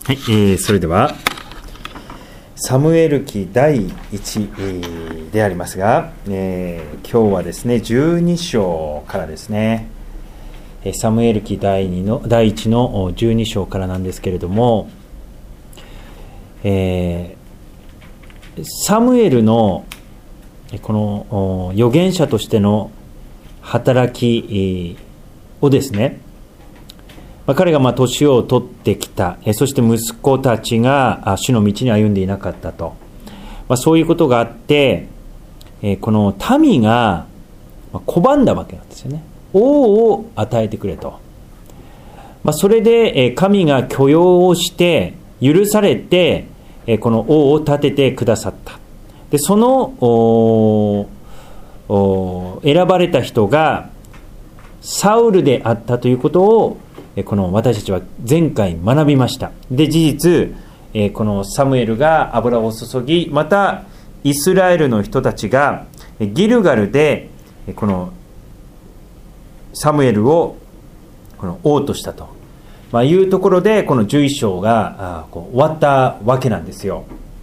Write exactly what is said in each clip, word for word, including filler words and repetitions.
はい、えー、それではサムエル記だいいちでありますが、えー、今日はですねじゅうに章からですね、サムエル記だいにのだいいちのじゅうに章からなんですけれども、えー、サムエルのこの預言者としての働きをですね、彼がまあ年を取ってきた、そして息子たちが主の道に歩んでいなかったと、まあ、そういうことがあって、この民が拒んだわけなんですよね。王を与えてくれと、まあ、それで神が許容をして許されてこの王を立ててくださった。でその選ばれた人がサウルであったということをこの私たちは前回学びました。で事実このサムエルが油を注ぎ、またイスラエルの人たちがギルガルでこのサムエルをこの王としたと、まあ、いうところでこのじゅういっ章がこう終わったわけなんですよ。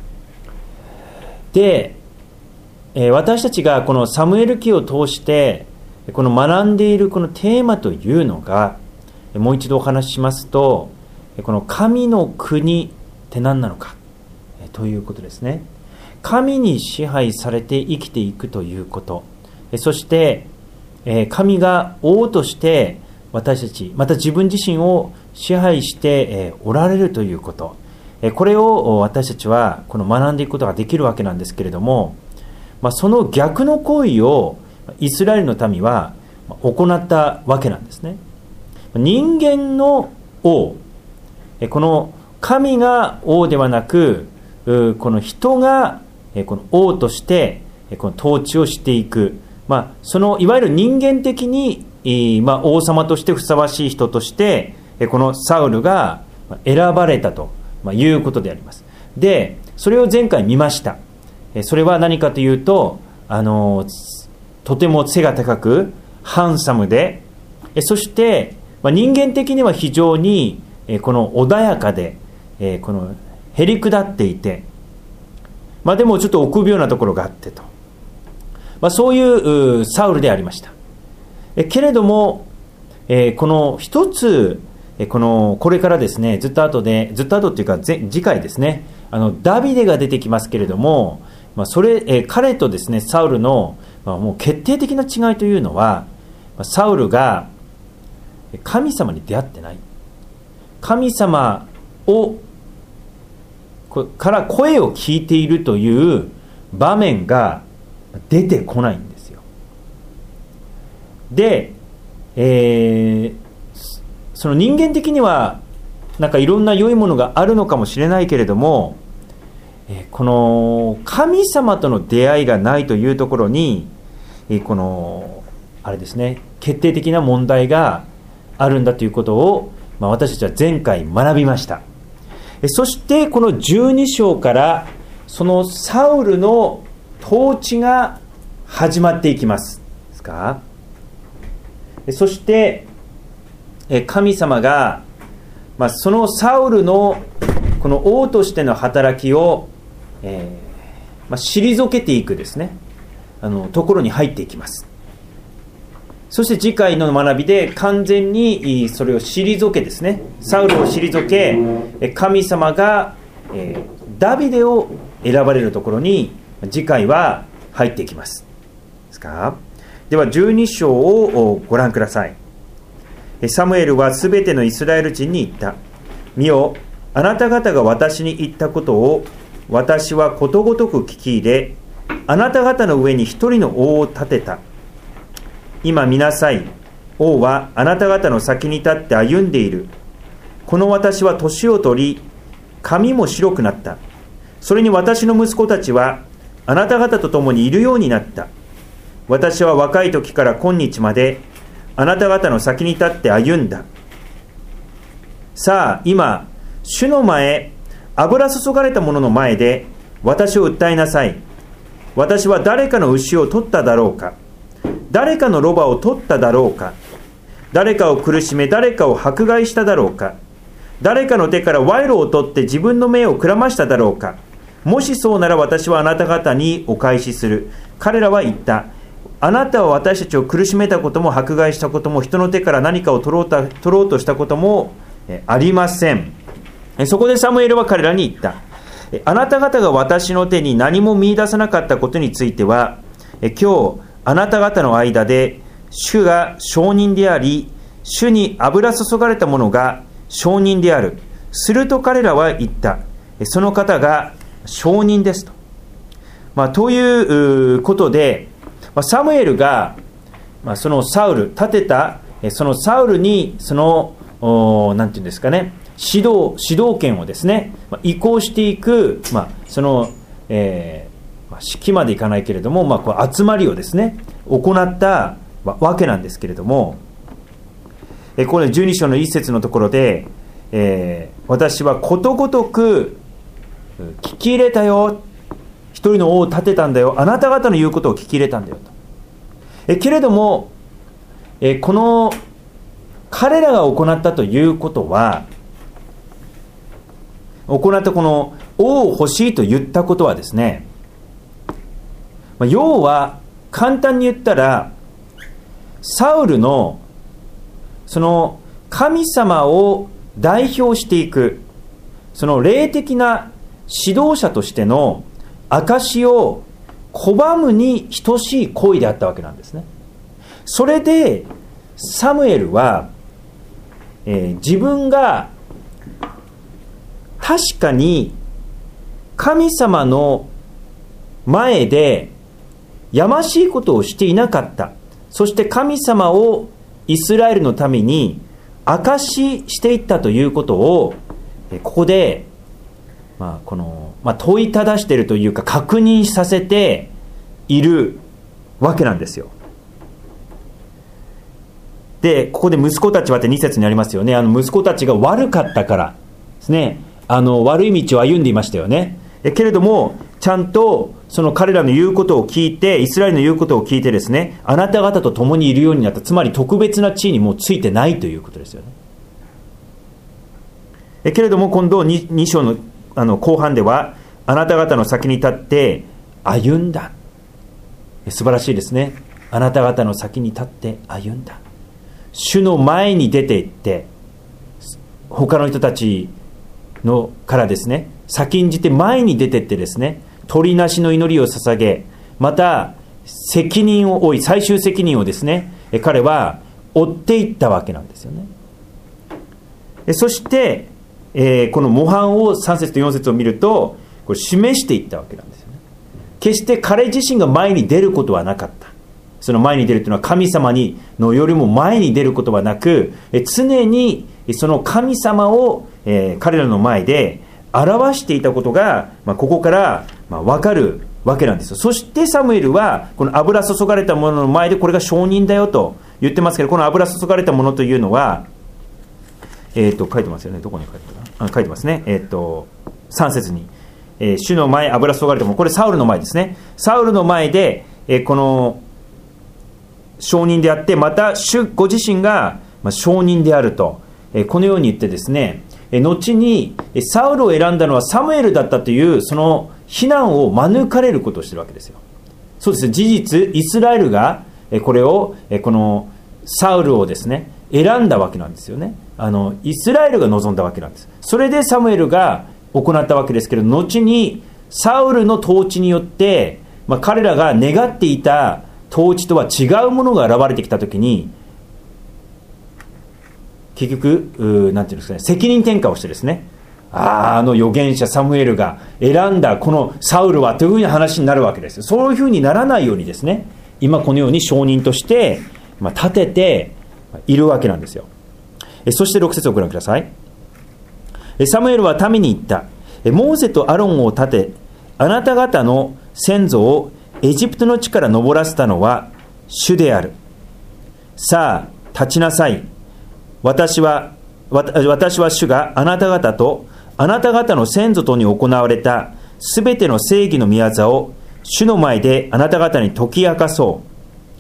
で私たちがこのサムエル記を通してこの学んでいるこのテーマというのが、もう一度お話ししますと、この神の国って何なのかということですね。神に支配されて生きていくということ、そして神が王として私たち、また自分自身を支配しておられるということ、これを私たちはこの学んでいくことができるわけなんですけれども、まあ、その逆の行為をイスラエルの民は行ったわけなんですね。人間の王、この神が王ではなく、この人がこの王としてこの統治をしていく、まあ、そのいわゆる人間的に、まあ、王様としてふさわしい人としてこのサウルが選ばれたということであります。でそれを前回見ました。それは何かというと、あのとても背が高くハンサムで、そして人間的には非常にこの穏やかで、このへりくだっていて、まあ、でもちょっと臆病なところがあってと、まあ、そういうサウルでありました。けれどもこの一つこのこれからですね、ずっと後でずっと後っていうか次回ですね、あのダビデが出てきますけれども、まあ、それ彼とですねサウルの、まあ、もう決定的な違いというのは、サウルが神様に出会ってない、神様をから声を聞いているという場面が出てこないんですよ。で、えー、その人間的にはなんかいろんな良いものがあるのかもしれないけれども、この神様との出会いがないというところにこのあれですね、決定的な問題があるんだということを、まあ、私たちは前回学びました。そしてこのじゅうに章からそのサウルの統治が始まっていきますですか。そして神様が、まあ、そのサウルのこの王としての働きを、えーまあ、退けていくですね、あのところに入っていきます。そして次回の学びで完全にそれを退けですね、サウルを退け、神様がダビデを選ばれるところに次回は入っていきますですか。ではじゅうに章をご覧ください。サムエルはすべてのイスラエル人に言った。見よ、あなた方が私に言ったことを私はことごとく聞き入れ、あなた方の上に一人の王を立てた。今見なさい、王はあなた方の先に立って歩んでいる。この私は年を取り、髪も白くなった。それに私の息子たちはあなた方と共にいるようになった。私は若い時から今日まであなた方の先に立って歩んだ。さあ今、主の前、油注がれた者の前で私を訴えなさい。私は誰かの牛を取っただろうか、誰かのロバを取っただろうか、誰かを苦しめ誰かを迫害しただろうか、 誰かの手から賄賂を取って自分の命をくらましただろうか。もしそうなら私はあなた方にお返しする。彼らは言った。あなたは私たちを苦しめたことも迫害したことも人の手から何かを取ろうと、取ろうとしたこともありません。そこでサムエルは彼らに言った。あなた方が私の手に何も見出さなかったことについては、今日あなた方の間で主が証人であり、主に油注がれたものが証人である。すると彼らは言った。その方が証人ですと。まあ、ということで、サムエルが、まあ、そのサウル、立てたそのサウルにそのなんていうんですかね、指導指導権をですね、移行していく、まあ、その、えーまあ、式までいかないけれども、まあ、こう集まりをですね行ったわけなんですけれども、えこれじゅうに章の一節のところで、えー、私はことごとく聞き入れたよ、一人の王を立てたんだよ、あなた方の言うことを聞き入れたんだよと。えけれども、えこの彼らが行ったということは、行ったこの王を欲しいと言ったことはですね、要は簡単に言ったら、サウルのその神様を代表していく、その霊的な指導者としての証を拒むに等しい行為であったわけなんですね。それでサムエルは、えー、自分が確かに神様の前でやましいことをしていなかった。そして神様をイスラエルのために証ししていったということを、ここで、まあこのまあ、問いただしているというか確認させているわけなんですよ。で、ここで息子たちはってに節にありますよね。あの息子たちが悪かったからですね、あの悪い道を歩んでいましたよね。えけれどもちゃんとその彼らの言うことを聞いて、イスラエルの言うことを聞いてですね、あなた方と共にいるようになった。つまり特別な地位にもうついてないということですよね。えけれども今度 2, 2章のあの後半では、あなた方の先に立って歩んだ。素晴らしいですね。あなた方の先に立って歩んだ。主の前に出て行って、他の人たちのからですね、先んじて前に出てってですね、取りなしの祈りを捧げ、また責任を負い、最終責任をですね、彼は負っていったわけなんですよね。そしてえー、この模範をさん節とよん節を見ると、これ示していったわけなんですよね。決して彼自身が前に出ることはなかった。その前に出るというのは神様にのよりも前に出ることはなく、え常にその神様を、えー、彼らの前で表していたことが、まあ、ここから、まあ、分かるわけなんですよ。そしてサムエルはこの油注がれたものの前でこれが証人だよと言ってますけど、この油注がれたものというのは、えー、と書いてますよね。どこに書いてるかな、あ書いてますね。えー、とさん節に、えー、主の前油注がれたもの、これサウルの前ですね。サウルの前で、えー、この証人であって、また主ご自身が、まあ、証人であると、えー、このように言ってですね、えー、後にサウルを選んだのはサムエルだったというその非難を免れることをしているわけですよ。そうです。事実イスラエルが、えー、これを、えー、このサウルをですね選んだわけなんですよね。あのイスラエルが望んだわけなんです。それでサムエルが行ったわけですけれど、後にサウルの統治によって、まあ、彼らが願っていた統治とは違うものが現れてきたときに、結局なんていうんですかね、責任転嫁をしてですね、あ, あの預言者サムエルが選んだこのサウルはというふうな話になるわけです。そういうふうにならないようにですね、今このように証人として、まあ、立てているわけなんですよ。そしてろく節をご覧ください。サムエルは民に言った。モーセとアロンを立て、あなた方の先祖をエジプトの地から登らせたのは主である。さあ立ちなさい。私は私は主があなた方とあなた方の先祖とに行われたすべての正義の御業を主の前であなた方に解き明かそう。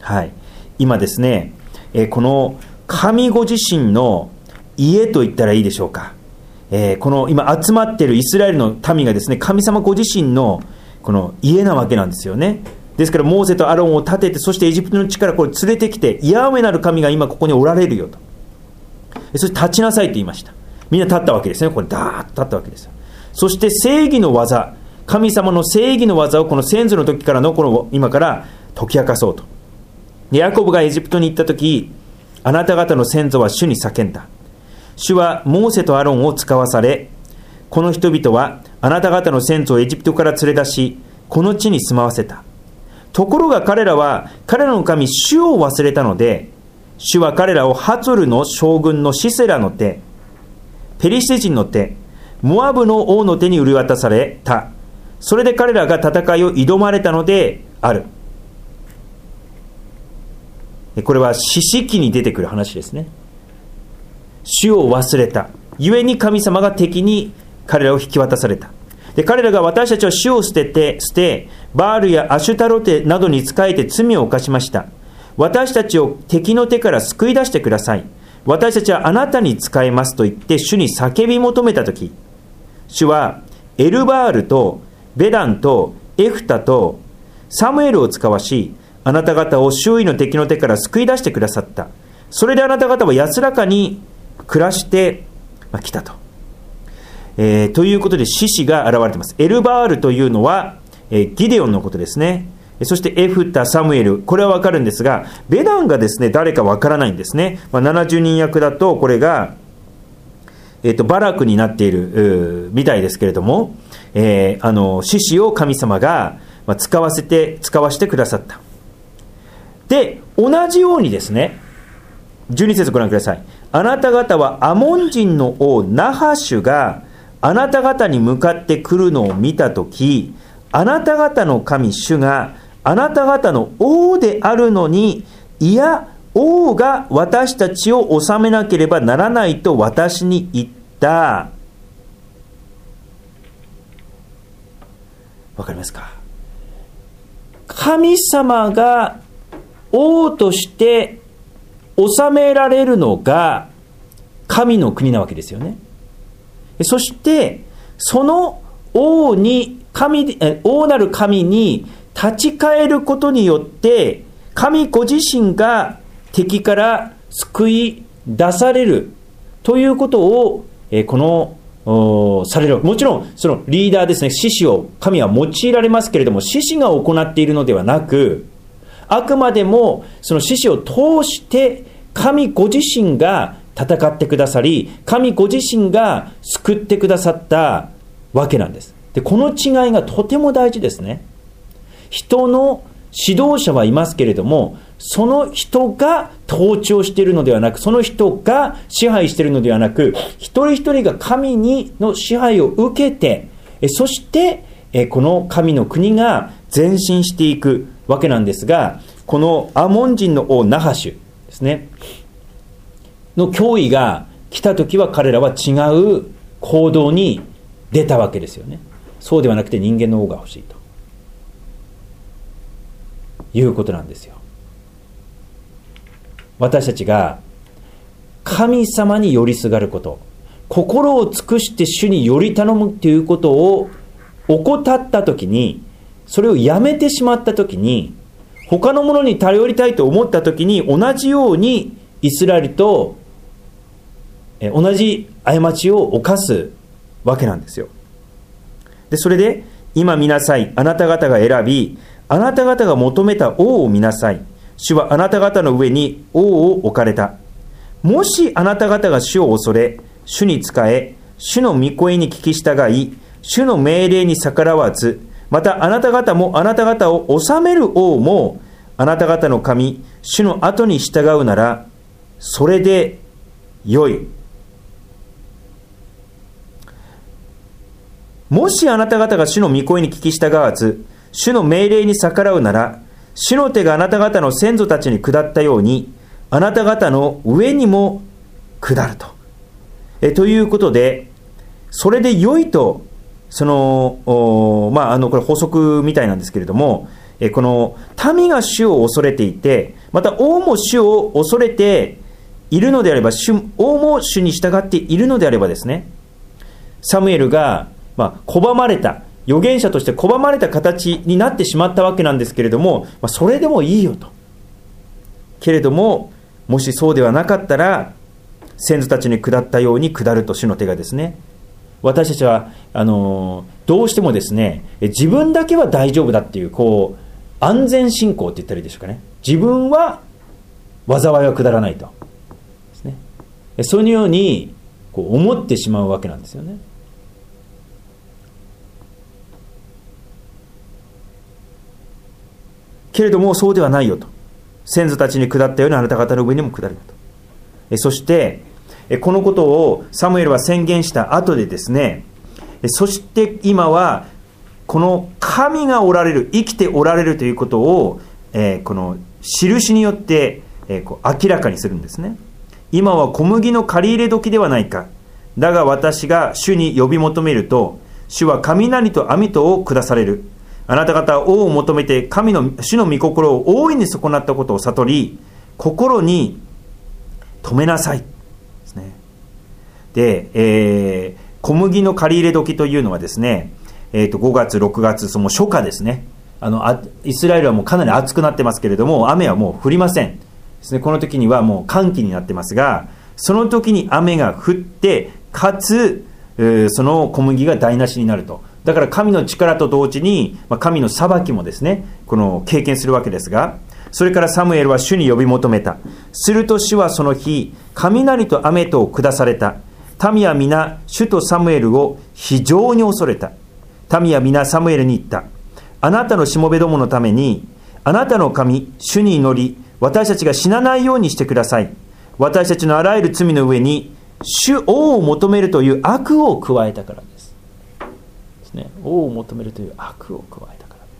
はい、今ですね、この神ご自身の家と言ったらいいでしょうか。 えー、この今集まっているイスラエルの民がですね、神様ご自身のこの家なわけなんですよね。ですからモーセとアロンを立てて、そしてエジプトの地からこれ連れてきて、ヤハウェなる神が今ここにおられるよと、そして立ちなさいと言いました。みんな立ったわけですね。これダーッと立ったわけですよ。そして正義の技、神様の正義の技をこの先祖の時からのこの今から解き明かそうと。ヤコブがエジプトに行った時、あなた方の先祖は主に叫んだ。主はモーセとアロンを使わされ、この人々はあなた方の先祖をエジプトから連れ出し、この地に住まわせた。ところが彼らは彼らの神主を忘れたので、主は彼らをハツォルの将軍のシセラの手、ペリシテ人の手、モアブの王の手に売り渡された。それで彼らが戦いを挑まれたのである。これは士師記に出てくる話ですね。主を忘れたゆえに神様が敵に彼らを引き渡された。で、彼らが私たちは主を捨てて捨てバールやアシュタロテなどに仕えて罪を犯しました。私たちを敵の手から救い出してください。私たちはあなたに仕えますと言って主に叫び求めたとき、主はエルバールとベダンとエフタとサムエルを使わし、あなた方を周囲の敵の手から救い出してくださった。それであなた方は安らかに暮らしてきたと、えー、ということで獅子が現れています。エルバールというのは、えー、ギデオンのことですね。そしてエフタ、サムエル、これは分かるんですが、ベダンがですね誰か分からないんですね。まあ、ななじゅうにん役だとこれが、えー、とバラクになっているみたいですけれども、えー、あの獅子を神様が、まあ、使わせて使わせてくださった。で、同じようにですね、じゅうに節ご覧ください。あなた方はアモン人の王ナハシュがあなた方に向かって来るのを見たとき、あなた方の神主があなた方の王であるのに、いや王が私たちを治めなければならないと私に言った。わかりますか？神様が王として治められるのが神の国なわけですよね。そしてその王に神王なる神に立ち返ることによって神ご自身が敵から救い出されるということをこのされる。もちろんそのリーダーですね、獅子を神は用いられますけれども、獅子が行っているのではなく、あくまでもその獅子を通して神ご自身が戦ってくださり、神ご自身が救ってくださったわけなんです。で、この違いがとても大事ですね。人の指導者はいますけれども、その人が統治しているのではなく、その人が支配しているのではなく、一人一人が神にの支配を受けて、そしてこの神の国が前進していくわけなんですが、このアモン人の王ナハシュですねの脅威が来たときは、彼らは違う行動に出たわけですよね。そうではなくて人間の王が欲しいということなんですよ。私たちが神様に寄りすがること、心を尽くして主により頼むということを怠ったときに、それをやめてしまったときに、他のものに頼りたいと思ったときに、同じようにイスラエルとえ同じ過ちを犯すわけなんですよ。で、それで今見なさい、あなた方が選び、あなた方が求めた王を見なさい。主はあなた方の上に王を置かれた。もしあなた方が主を恐れ、主に仕え、主の御声に聞き従い、主の命令に逆らわず、またあなた方もあなた方を治める王もあなた方の神主の後に従うなら、それでよい。もしあなた方が主の御声に聞き従わず、主の命令に逆らうなら、主の手があなた方の先祖たちに下ったように、あなた方の上にも下ると。えということで、それで良いと、その、まあ、あの、これ補足みたいなんですけれども、えこの民が主を恐れていて、また王も主を恐れているのであれば、主王も主に従っているのであればですね、 サムエルが、まあ、拒まれた、預言者として拒まれた形になってしまったわけなんですけれども、まあ、それでもいいよと。けれども、もしそうではなかったら、先祖たちに下ったように下ると主の手がですね、私たちはあのどうしてもですね、自分だけは大丈夫だっていう、こう安全信仰って言ったらいいでしょうかね。自分は災いは下らないとですね、そのようにこう思ってしまうわけなんですよね。けれどもそうではないよと。先祖たちに下ったようにあなた方の上にも下るよと。そしてこのことをサムエルは宣言した後でですね、そして今はこの神がおられる、生きておられるということを、えー、この印によって、えー、こう明らかにするんですね。今は小麦の借り入れ時ではないか。だが私が主に呼び求めると、主は雷と網とを下される。あなた方は王を求めて神の主の御心を大いに損なったことを悟り、心に留めなさいですね。で、えー、小麦の借り入れ時というのはですね、えー、とごがつろくがつ、その初夏ですね。あのあイスラエルはもうかなり暑くなってますけれども、雨はもう降りませんですね。この時にはもう乾季になってますが、その時に雨が降って、かつ、えー、その小麦が台無しになると。だから神の力と同時に、まあ、神の裁きもですね、この経験するわけですが、それからサムエルは主に呼び求めた。すると主はその日、雷と雨とを下された。民は皆主とサムエルを非常に恐れた。民は皆サムエルに言った。あなたのしもべどものために、あなたの神主に祈り、私たちが死なないようにしてください。私たちのあらゆる罪の上に主王を求めるという悪を加えたからです。ね、王を求めるという悪を加えたからです。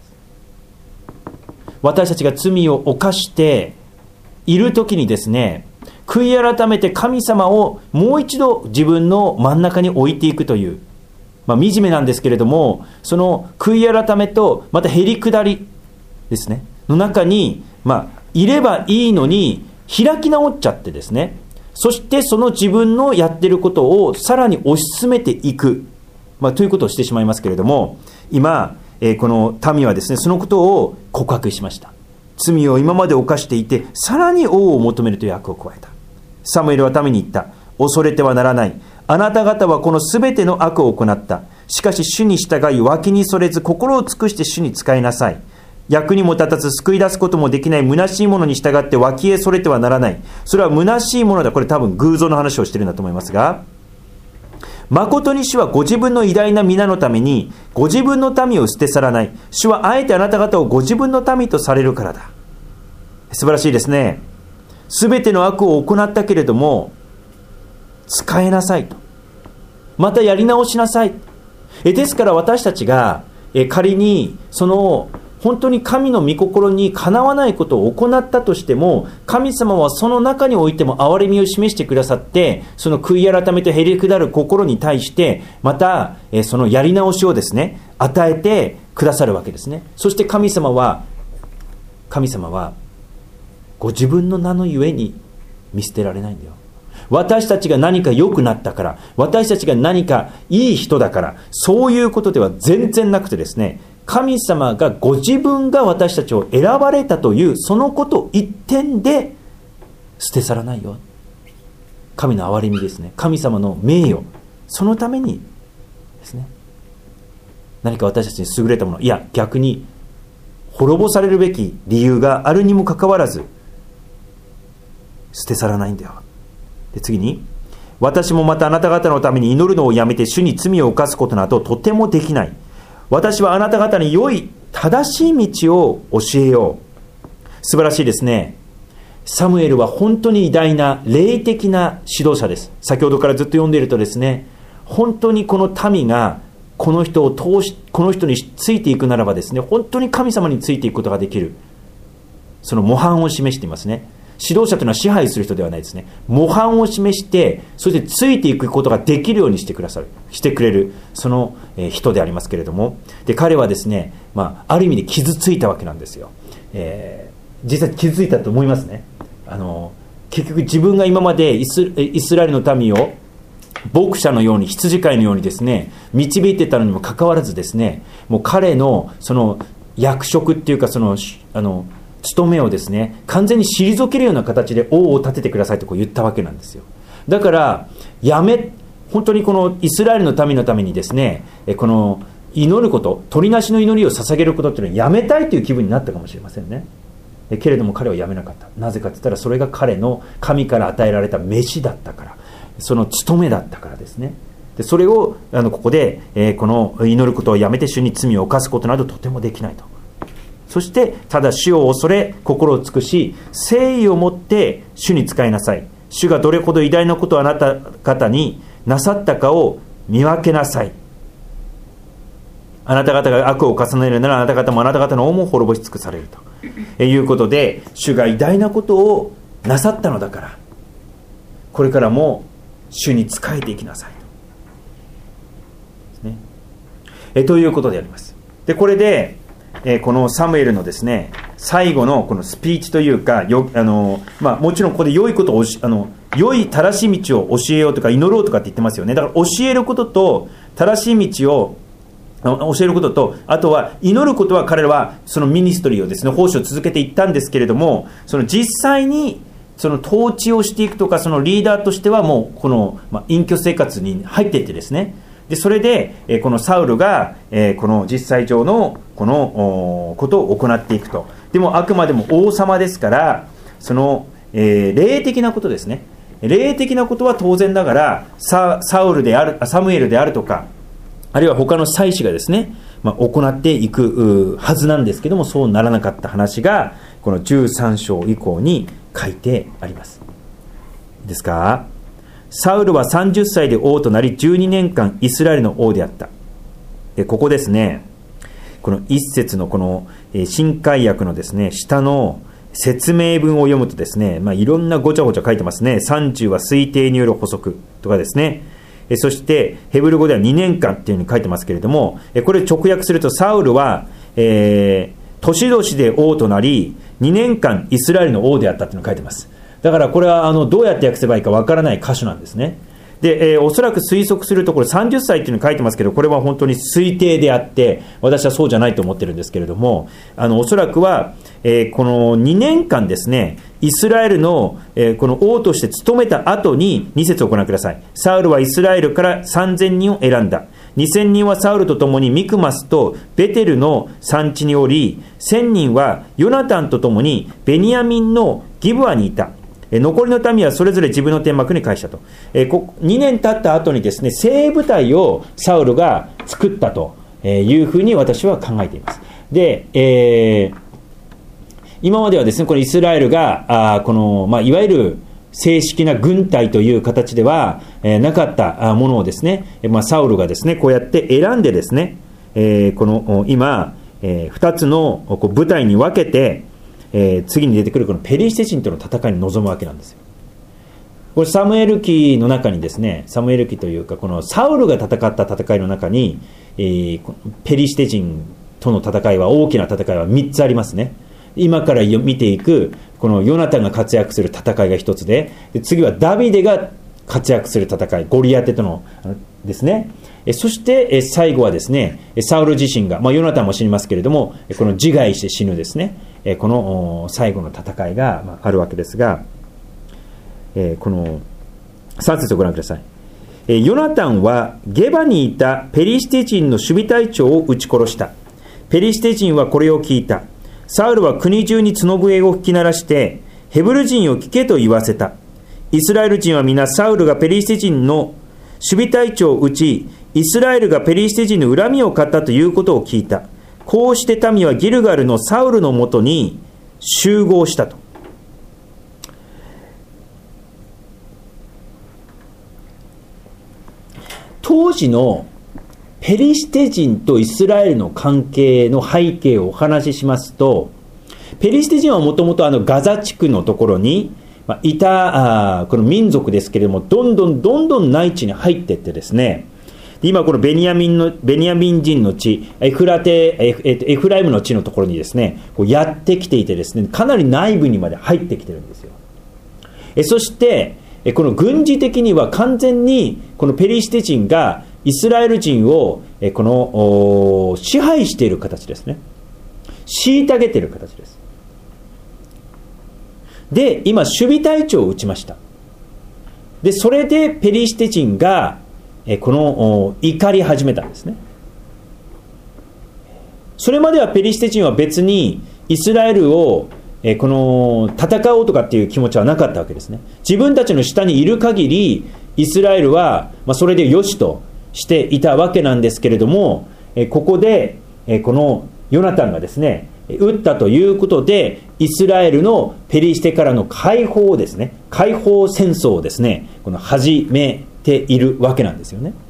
私たちが罪を犯しているときにですね、悔い改めて神様をもう一度自分の真ん中に置いていくという、まあ、惨めなんですけれども、その悔い改めとまたへり下りですねの中に、まあ、いればいいのに開き直っちゃってですね、そしてその自分のやってることをさらに推し進めていく、まあ、ということをしてしまいますけれども、今、えー、この民はですね、そのことを告白しました。罪を今まで犯していて、さらに王を求めるという悪を加えた。サムエルは民に言った。恐れてはならない。あなた方はこのすべての悪を行った。しかし主に従い、脇にそれず、心を尽くして主に仕えなさい。役にも立たず救い出すこともできない虚しいものに従って脇へそれてはならない。それは虚しいものだ。これ多分偶像の話をしているんだと思いますが、誠に主はご自分の偉大な皆のためにご自分の民を捨て去らない。主はあえてあなた方をご自分の民とされるからだ。素晴らしいですね。すべての悪を行ったけれども使えなさいと、またやり直しなさい。えですから私たちがえ仮にその本当に神の御心にかなわないことを行ったとしても、神様はその中においても憐れみを示してくださって、その悔い改めとへり下る心に対してまたえそのやり直しをですね与えてくださるわけですね。そして神様は神様はご自分の名のゆえに見捨てられないんだよ。私たちが何か良くなったから、私たちが何かいい人だから、そういうことでは全然なくてですね、神様がご自分が私たちを選ばれたというそのこと一点で捨て去らないよ。神の憐れみですね、神様の名誉、そのためにですね、何か私たちに優れたもの、いや逆に滅ぼされるべき理由があるにもかかわらず捨て去らないんだよ。で次に、私もまたあなた方のために祈るのをやめて主に罪を犯すことなどとてもできない。私はあなた方に良い正しい道を教えよう。素晴らしいですね。サムエルは本当に偉大な霊的な指導者です。先ほどからずっと読んでいるとですね、本当にこの民がこの人を通しこの人についていくならばですね、本当に神様についていくことができる、その模範を示していますね。指導者というのは支配する人ではないですね。模範を示して、そしてついていくことができるようにしてくださる、してくれる、その人でありますけれども、で彼はですね、まあ、ある意味で傷ついたわけなんですよ。えー、実際傷ついたと思いますね。あの結局自分が今までイス、イスラエルの民を牧者のように、羊飼いのようにですね、導いてたのにもかかわらずですね、もう彼のその役職っていうか、そのあの務めをですね、完全に退けるような形で王を立ててくださいとこう言ったわけなんですよ。だからやめ本当にこのイスラエルの民のためにですね、この祈ること、取りなしの祈りを捧げることっていうのをやめたいという気分になったかもしれませんね。けれども彼はやめなかった。なぜかって言ったら、それが彼の神から与えられた飯だったから、その務めだったからですね。でそれをあのここで、えー、この祈ることをやめて主に罪を犯すことなどとてもできないと。そしてただ主を恐れ心を尽くし、誠意を持って主に仕えなさい。主がどれほど偉大なことをあなた方になさったかを見分けなさい。あなた方が悪を重ねるなら、あなた方もあなた方の王も滅ぼし尽くされるということで、主が偉大なことをなさったのだから、これからも主に仕えていきなさいと、ね、えということであります。でこれでえこのサムエルのですね、最後のこのスピーチというか、よあの、まあ、もちろんここで良いことをあの良い正しい道を教えようとか祈ろうとかって言ってますよね。だから教えることと正しい道を教えることと、あとは祈ることは、彼らはそのミニストリーをですね、奉仕を続けていったんですけれども、その実際にその統治をしていくとか、そのリーダーとしてはもうこの、まあ、隠居生活に入っていってですね、でそれで、えー、このサウルが、えー、この実際上のこのことを行っていくと。でもあくまでも王様ですから、その、えー、霊的なことですね、霊的なことは当然ながら サ, サウルであるサムエルであるとか、あるいは他の祭司がですね、まあ、行っていくはずなんですけども、そうならなかった話がこのじゅうさん章以降に書いてあります。ですか、サウルはさんじゅっさいで王となり、じゅうにねんかんイスラエルの王であった。でここですね、この一節のこの新改訳のですね、下の説明文を読むとですね、まあ、いろんなごちゃごちゃ書いてますね。さんじゅうは推定による補足とかですね、そしてヘブル語ではにねんかんっていうふうに書いてますけれども、これ直訳すると、サウルは、えー、年々で王となりにねんかんイスラエルの王であったっていうのを書いてます。だからこれはあのどうやって訳せばいいかわからない箇所なんですね。で、えー、おそらく推測すると、これさんじゅっさいっていうのを書いてますけど、これは本当に推定であって、私はそうじゃないと思ってるんですけれども、あのおそらくは、えー、このにねんかんですね、イスラエルの、えー、この王として務めた後にに節をご覧ください。サウルはイスラエルからさんぜんにんを選んだ。にせんにんはサウルと共にミクマスとベテルの産地におり、せんにんはヨナタンと共にベニヤミンのギブアにいた。残りの民はそれぞれ自分の天幕に返したと。えこにねん経った後にですね、精鋭部隊をサウルが作ったというふうに私は考えています。で、えー、今まではですね、このイスラエルがあこの、まあ、いわゆる正式な軍隊という形では、えー、なかったものをですね、まあ、サウルがですね、こうやって選んでですね、えー、この今、えー、ふたつのこう部隊に分けて、えー、次に出てくるこのペリシテ人との戦いに臨むわけなんですよ。これサムエル記の中にですね、サムエル記というかこのサウルが戦った戦いの中に、えー、ペリシテ人との戦いは、大きな戦いはみっつありますね。今から見ていくこのヨナタンが活躍する戦いが一つで、で次はダビデが活躍する戦い、ゴリアテとのですね。そして最後はですね、サウル自身が、まあ、ヨナタンも死にますけれども、この自害して死ぬですね、この最後の戦いがあるわけですが、このさん節をご覧ください。ヨナタンはゲバにいたペリシテ人の守備隊長を撃ち殺した。ペリシテ人はこれを聞いた。サウルは国中に角笛を吹き鳴らしてヘブル人を聞けと言わせた。イスラエル人は皆サウルがペリシテ人の守備隊長を撃ち、イスラエルがペリシテ人の恨みを買ったということを聞いた。こうして民はギルガルのサウルのもとに集合したと。当時のペリシテ人とイスラエルの関係の背景をお話ししますと、ペリシテ人はもともとあのガザ地区のところにいたあこの民族ですけれども、どんどんどんどん内地に入っていってですね、今このベニヤミンのベニヤミン人の地、エフラテエフ、エフライムの地のところにですね、こうやってきていてですね、かなり内部にまで入ってきてるんですよ。えそしてこの軍事的には完全にこのペリシテ人がイスラエル人をこの支配している形ですね。虐げている形です。で、今守備隊長を撃ちました。で、それでペリシテ人がこの怒り始めたんですね。それまではペリシテ人は別にイスラエルをこの戦おうとかっていう気持ちはなかったわけですね。自分たちの下にいる限りイスラエルはまあそれでよしとしていたわけなんですけれども、ここでこのヨナタンがですね撃ったということで、イスラエルのペリシテからの解放をですね、解放戦争をですね、この始めているわけなんですよね。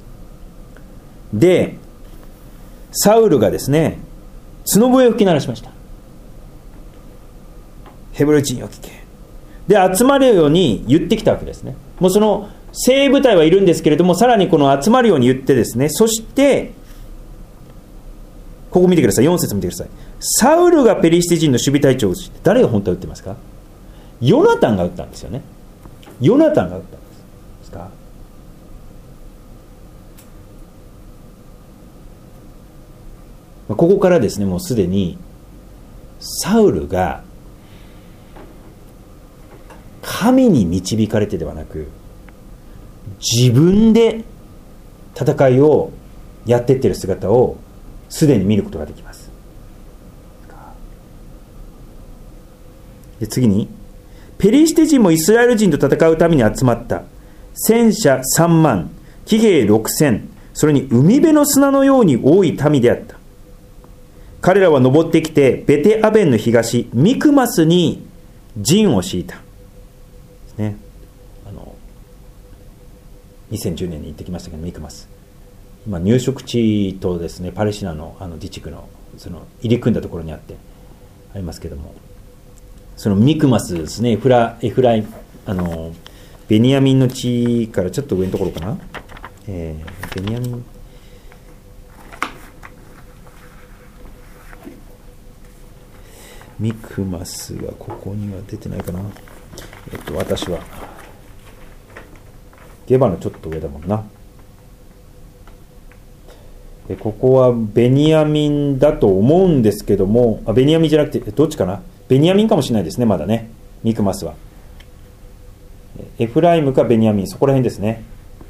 で、サウルがですね、角笛を吹き鳴らしました。ヘブル人よ聞け。で、集まるように言ってきたわけですね。もうその精鋭部隊はいるんですけれども、さらにこの集まるように言ってですね、そしてここ見てください。よん節見てください。サウルがペリシテ人の守備隊長をして、誰が本当は撃ってますか？ヨナタンが撃ったんですよね。ヨナタンが撃ったんですか？ここからですね、もうすでにサウルが神に導かれてではなく、自分で戦いをやっていっている姿をすでに見ることができます。で、次に、ペリシテ人もイスラエル人と戦うために集まった。戦車さんまん、騎兵ろくせん、それに海辺の砂のように多い民であった。彼らは登ってきて、ベテアベンの東、ミクマスに陣を敷いた。ですね。あの、にせんじゅうねんに行ってきましたけど、ミクマス。今、入植地とですね、パレスチナのあの自治区の、その入り組んだところにあって、ありますけども、そのミクマスですね、エフラ、エフライ、あの、ベニヤミンの地からちょっと上のところかな。えー、ベニヤミン。ミクマスがここには出てないかな。えっと、私は。ゲバのちょっと上だもんな。で、ここはベニヤミンだと思うんですけども、あ、ベニヤミンじゃなくて、どっちかな。ベニヤミンかもしれないですね、まだね。ミクマスは。エフライムかベニヤミン、そこら辺ですね。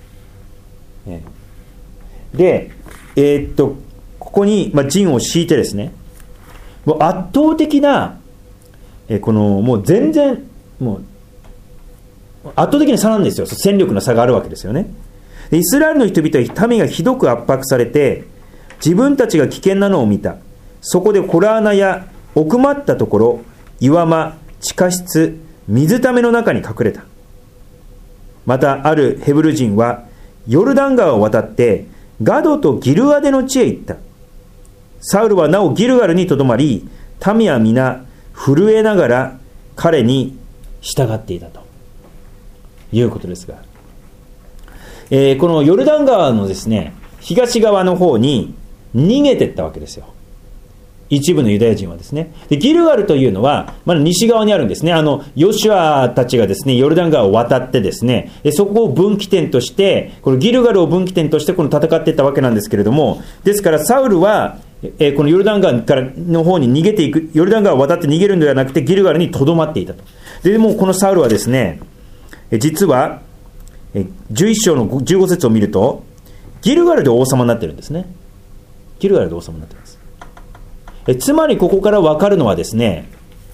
で、えー、っと、ここに、まあ、陣を敷いてですね、もう圧倒的な、えー、この、もう全然、もう、圧倒的な差なんですよ。戦力の差があるわけですよね。で、イスラエルの人々は民がひどく圧迫されて、自分たちが危険なのを見た。そこでホラー穴や奥まったところ、岩間、地下室、水ための中に隠れた。またあるヘブル人はヨルダン川を渡ってガドとギルアデの地へ行った。サウルはなおギルガルにとどまり、民は皆震えながら彼に従っていたということですが、えー、このヨルダン川のですね、東側の方に逃げていったわけですよ。一部のユダヤ人はですね。で、ギルガルというのはまだ西側にあるんですね。あのヨシュアたちがですね、ヨルダン川を渡ってですね、そこを分岐点として、このギルガルを分岐点としてこの戦っていったわけなんですけれども、ですからサウルは、えー、このヨルダン川からの方に逃げていく、ヨルダン川を渡って逃げるのではなくてギルガルにとどまっていたと。でもうこのサウルはですね、実はじゅういっ章のじゅうご節を見ると、ギルガルで王様になってるんですね。ギルガルで王様になってます。えつまりここから分かるのはですね、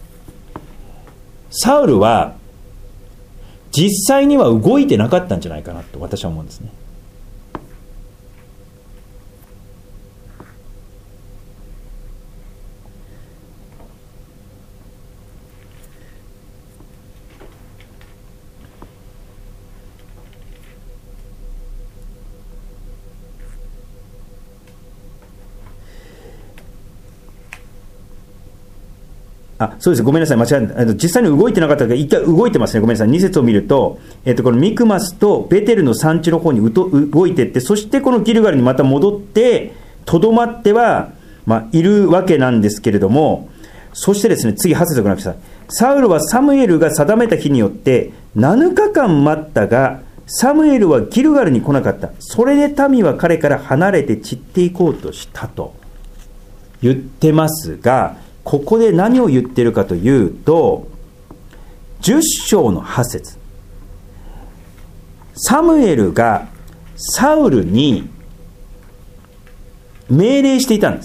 サウルは実際には動いてなかったんじゃないかなと私は思うんですね。あ、そうです。ごめんなさい。間違えた。実際に動いてなかったけど、一回動いてますね。ごめんなさい。に節を見ると、えっと、このミクマスとベテルの山地の方にうと動いていって、そしてこのギルガルにまた戻って、とどまっては、まあ、いるわけなんですけれども、そしてですね、次はち節をご覧ください。 サウルはサムエルが定めた日によってなのかかん待ったが、サムエルはギルガルに来なかった。それで民は彼から離れて散っていこうとしたと言ってますが、ここで何を言ってるかというと、じゅっ章のはち節、サムエルがサウルに命令していたんです。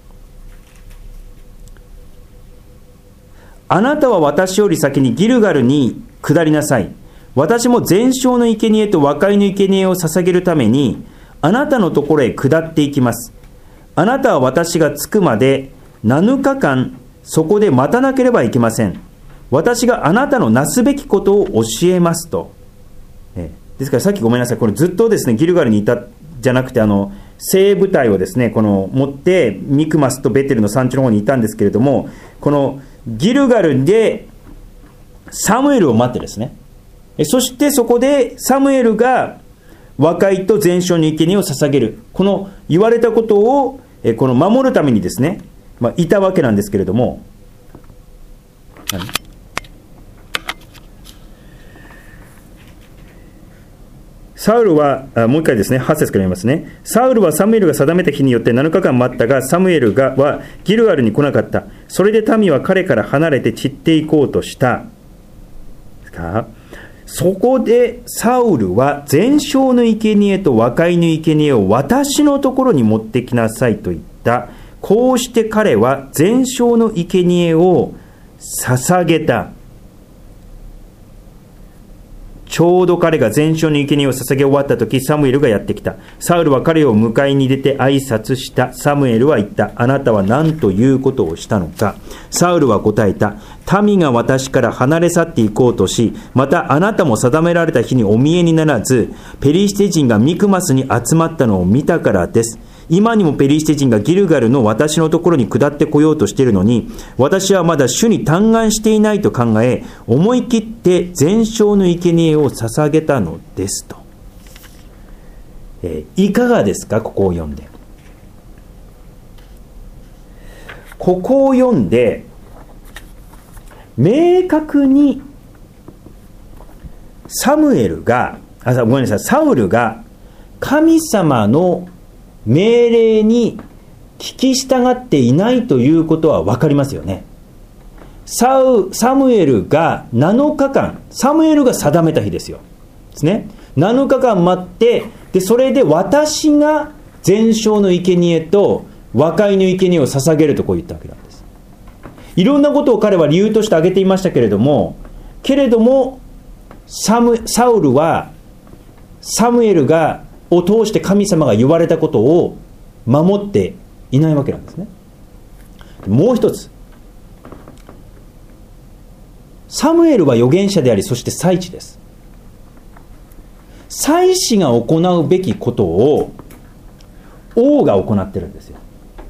あなたは私より先にギルガルに下りなさい。私も全焼の生贄と和解の生贄を捧げるためにあなたのところへ下っていきます。あなたは私が着くまでなのかかんそこで待たなければいけません。私があなたのなすべきことを教えますと。えですからさっきごめんなさい、これずっとですねギルガルにいたじゃなくて、あの精部隊をですねこの持ってミクマスとベテルの山地の方にいたんですけれども、このギルガルでサムエルを待ってですね、そしてそこでサムエルが和解と全焼の生贄を捧げる、この言われたことをこの守るためにですね、まあ、いたわけなんですけれども、サウルは、あもう一回ですね、はち節から読みますね。サウルはサムエルが定めた日によってなのかかん待ったが、サムエルがはギルガルに来なかった。それで民は彼から離れて散っていこうとした。そこでサウルは全焼の生贄と和解の生贄を私のところに持ってきなさいと言った。こうして彼は全焼の生贄を捧げた。ちょうど彼が全焼の生贄を捧げ終わった時、サムエルがやってきた。サウルは彼を迎えに出て挨拶した。サムエルは言った。あなたは何ということをしたのか。サウルは答えた。民が私から離れ去っていこうとし、またあなたも定められた日にお見えにならず、ペリシテ人がミクマスに集まったのを見たからです。今にもペリシテ人がギルガルの私のところに下ってこようとしているのに、私はまだ主に嘆願していないと考え、思い切って全焼の生贄を捧げたのですと。えー、いかがですか、ここを読んで。ここを読んで、明確にサムエルが、あ、ごめんなさい、サウルが神様の命令に聞き従っていないということは分かりますよね。サウ、サムエルがなのかかん、サムエルが定めた日ですよ。ですね。なのかかん待って、で、それで私が全焼の生贄と和解の生贄を捧げるとこう言ったわけなんです。いろんなことを彼は理由として挙げていましたけれども、けれども、サム、サウルは、サムエルが、を通して神様が言われたことを守っていないわけなんですね。もう一つ、サムエルは預言者であり、そして祭司です。祭司が行うべきことを王が行ってるんですよ。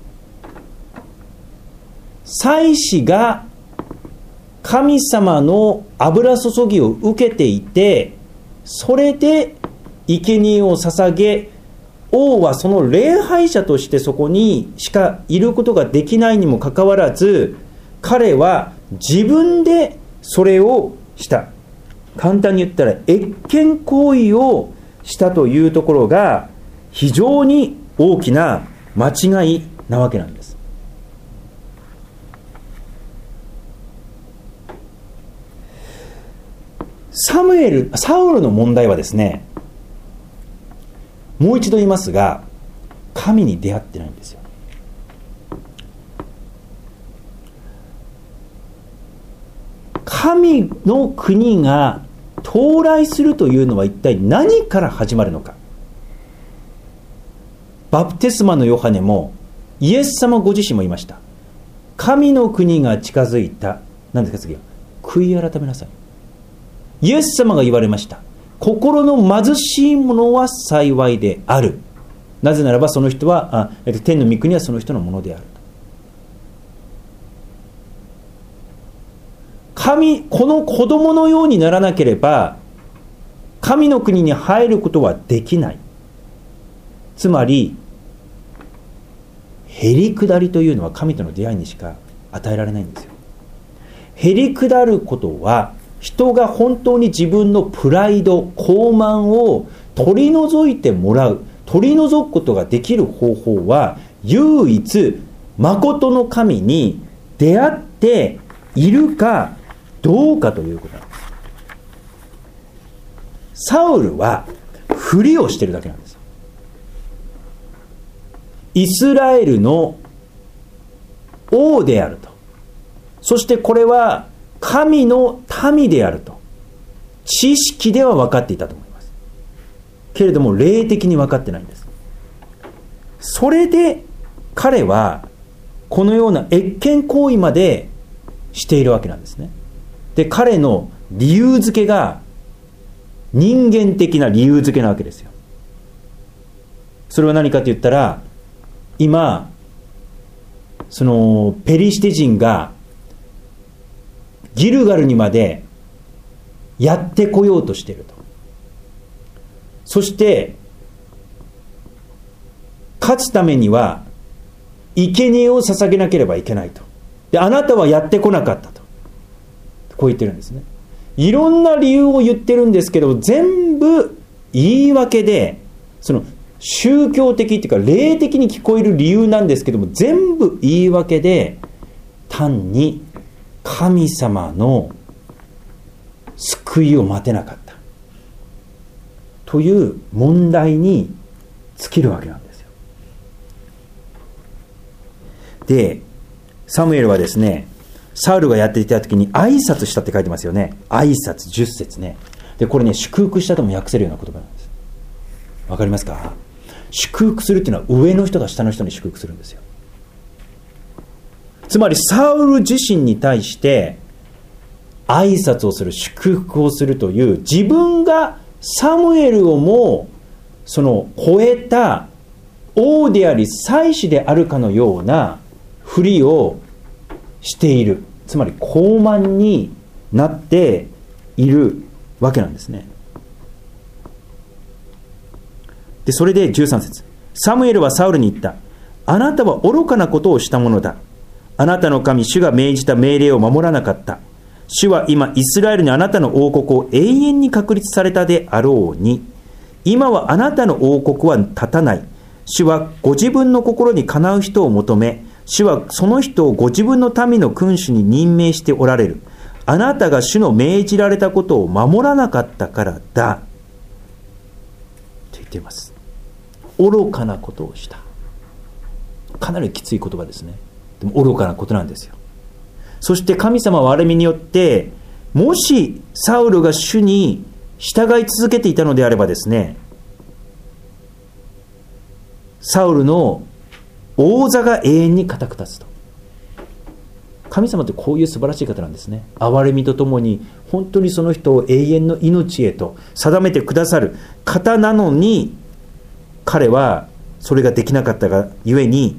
祭司が神様の油注ぎを受けていて、それで生贄を捧げ、王はその礼拝者としてそこにしかいることができないにもかかわらず、彼は自分でそれをした。簡単に言ったら越権行為をしたというところが非常に大きな間違いなわけなんです。サムエル、サウルの問題はですね、もう一度言いますが、神に出会ってないんですよ。神の国が到来するというのは一体何から始まるのか。バプテスマのヨハネもイエス様ご自身も言いました。神の国が近づいた。何ですか次は。悔い改めなさい。イエス様が言われました。心の貧しい者は幸いである。なぜならばその人は、あ、天の御国はその人のものである。神、この子供のようにならなければ、神の国に入ることはできない。つまり、へりくだりというのは神との出会いにしか与えられないんですよ。 へりくだることは、人が本当に自分のプライド、傲慢を取り除いてもらう、取り除くことができる方法は、唯一誠の神に出会っているかどうかということなんです。サウルはふりをしてるだけなんです。イスラエルの王であると、そしてこれは神の民であると、知識では分かっていたと思います。けれども霊的に分かってないんです。それで彼はこのような越権行為までしているわけなんですね。で、彼の理由付けが人間的な理由付けなわけですよ。それは何かと言ったら、今そのペリシテ人がギルガルにまでやってこようとしていると。そして勝つためには生贄を捧げなければいけないと。で、あなたはやってこなかったと、こう言ってるんですね。いろんな理由を言ってるんですけど、全部言い訳で、その宗教的っていうか霊的に聞こえる理由なんですけども、全部言い訳で、単に神様の救いを待てなかったという問題に尽きるわけなんですよ。で、サムエルはですね、サウルがやっていた時に挨拶したって書いてますよね。挨拶じゅっ節ね。で、これね、祝福したとも訳せるような言葉なんです。わかりますか？祝福するっていうのは上の人が下の人に祝福するんですよ。つまりサウル自身に対して挨拶をする、祝福をするという、自分がサムエルをもその超えた王であり祭司であるかのようなふりをしている。つまり傲慢になっているわけなんですね。で、それでじゅうさん節、サムエルはサウルに言った。あなたは愚かなことをしたものだ。あなたの神主が命じた命令を守らなかった。主は今イスラエルにあなたの王国を永遠に確立されたであろうに、今はあなたの王国は立たない。主はご自分の心にかなう人を求め、主はその人をご自分の民の君主に任命しておられる。あなたが主の命じられたことを守らなかったからだと言っています。愚かなことをした。かなりきつい言葉ですね。でも愚かなことなんですよ。そして神様は憐れみによって、もしサウルが主に従い続けていたのであればですね、サウルの王座が永遠に固く立つと。神様ってこういう素晴らしい方なんですね。憐れみとともに本当にその人を永遠の命へと定めてくださる方なのに、彼はそれができなかったがゆえに、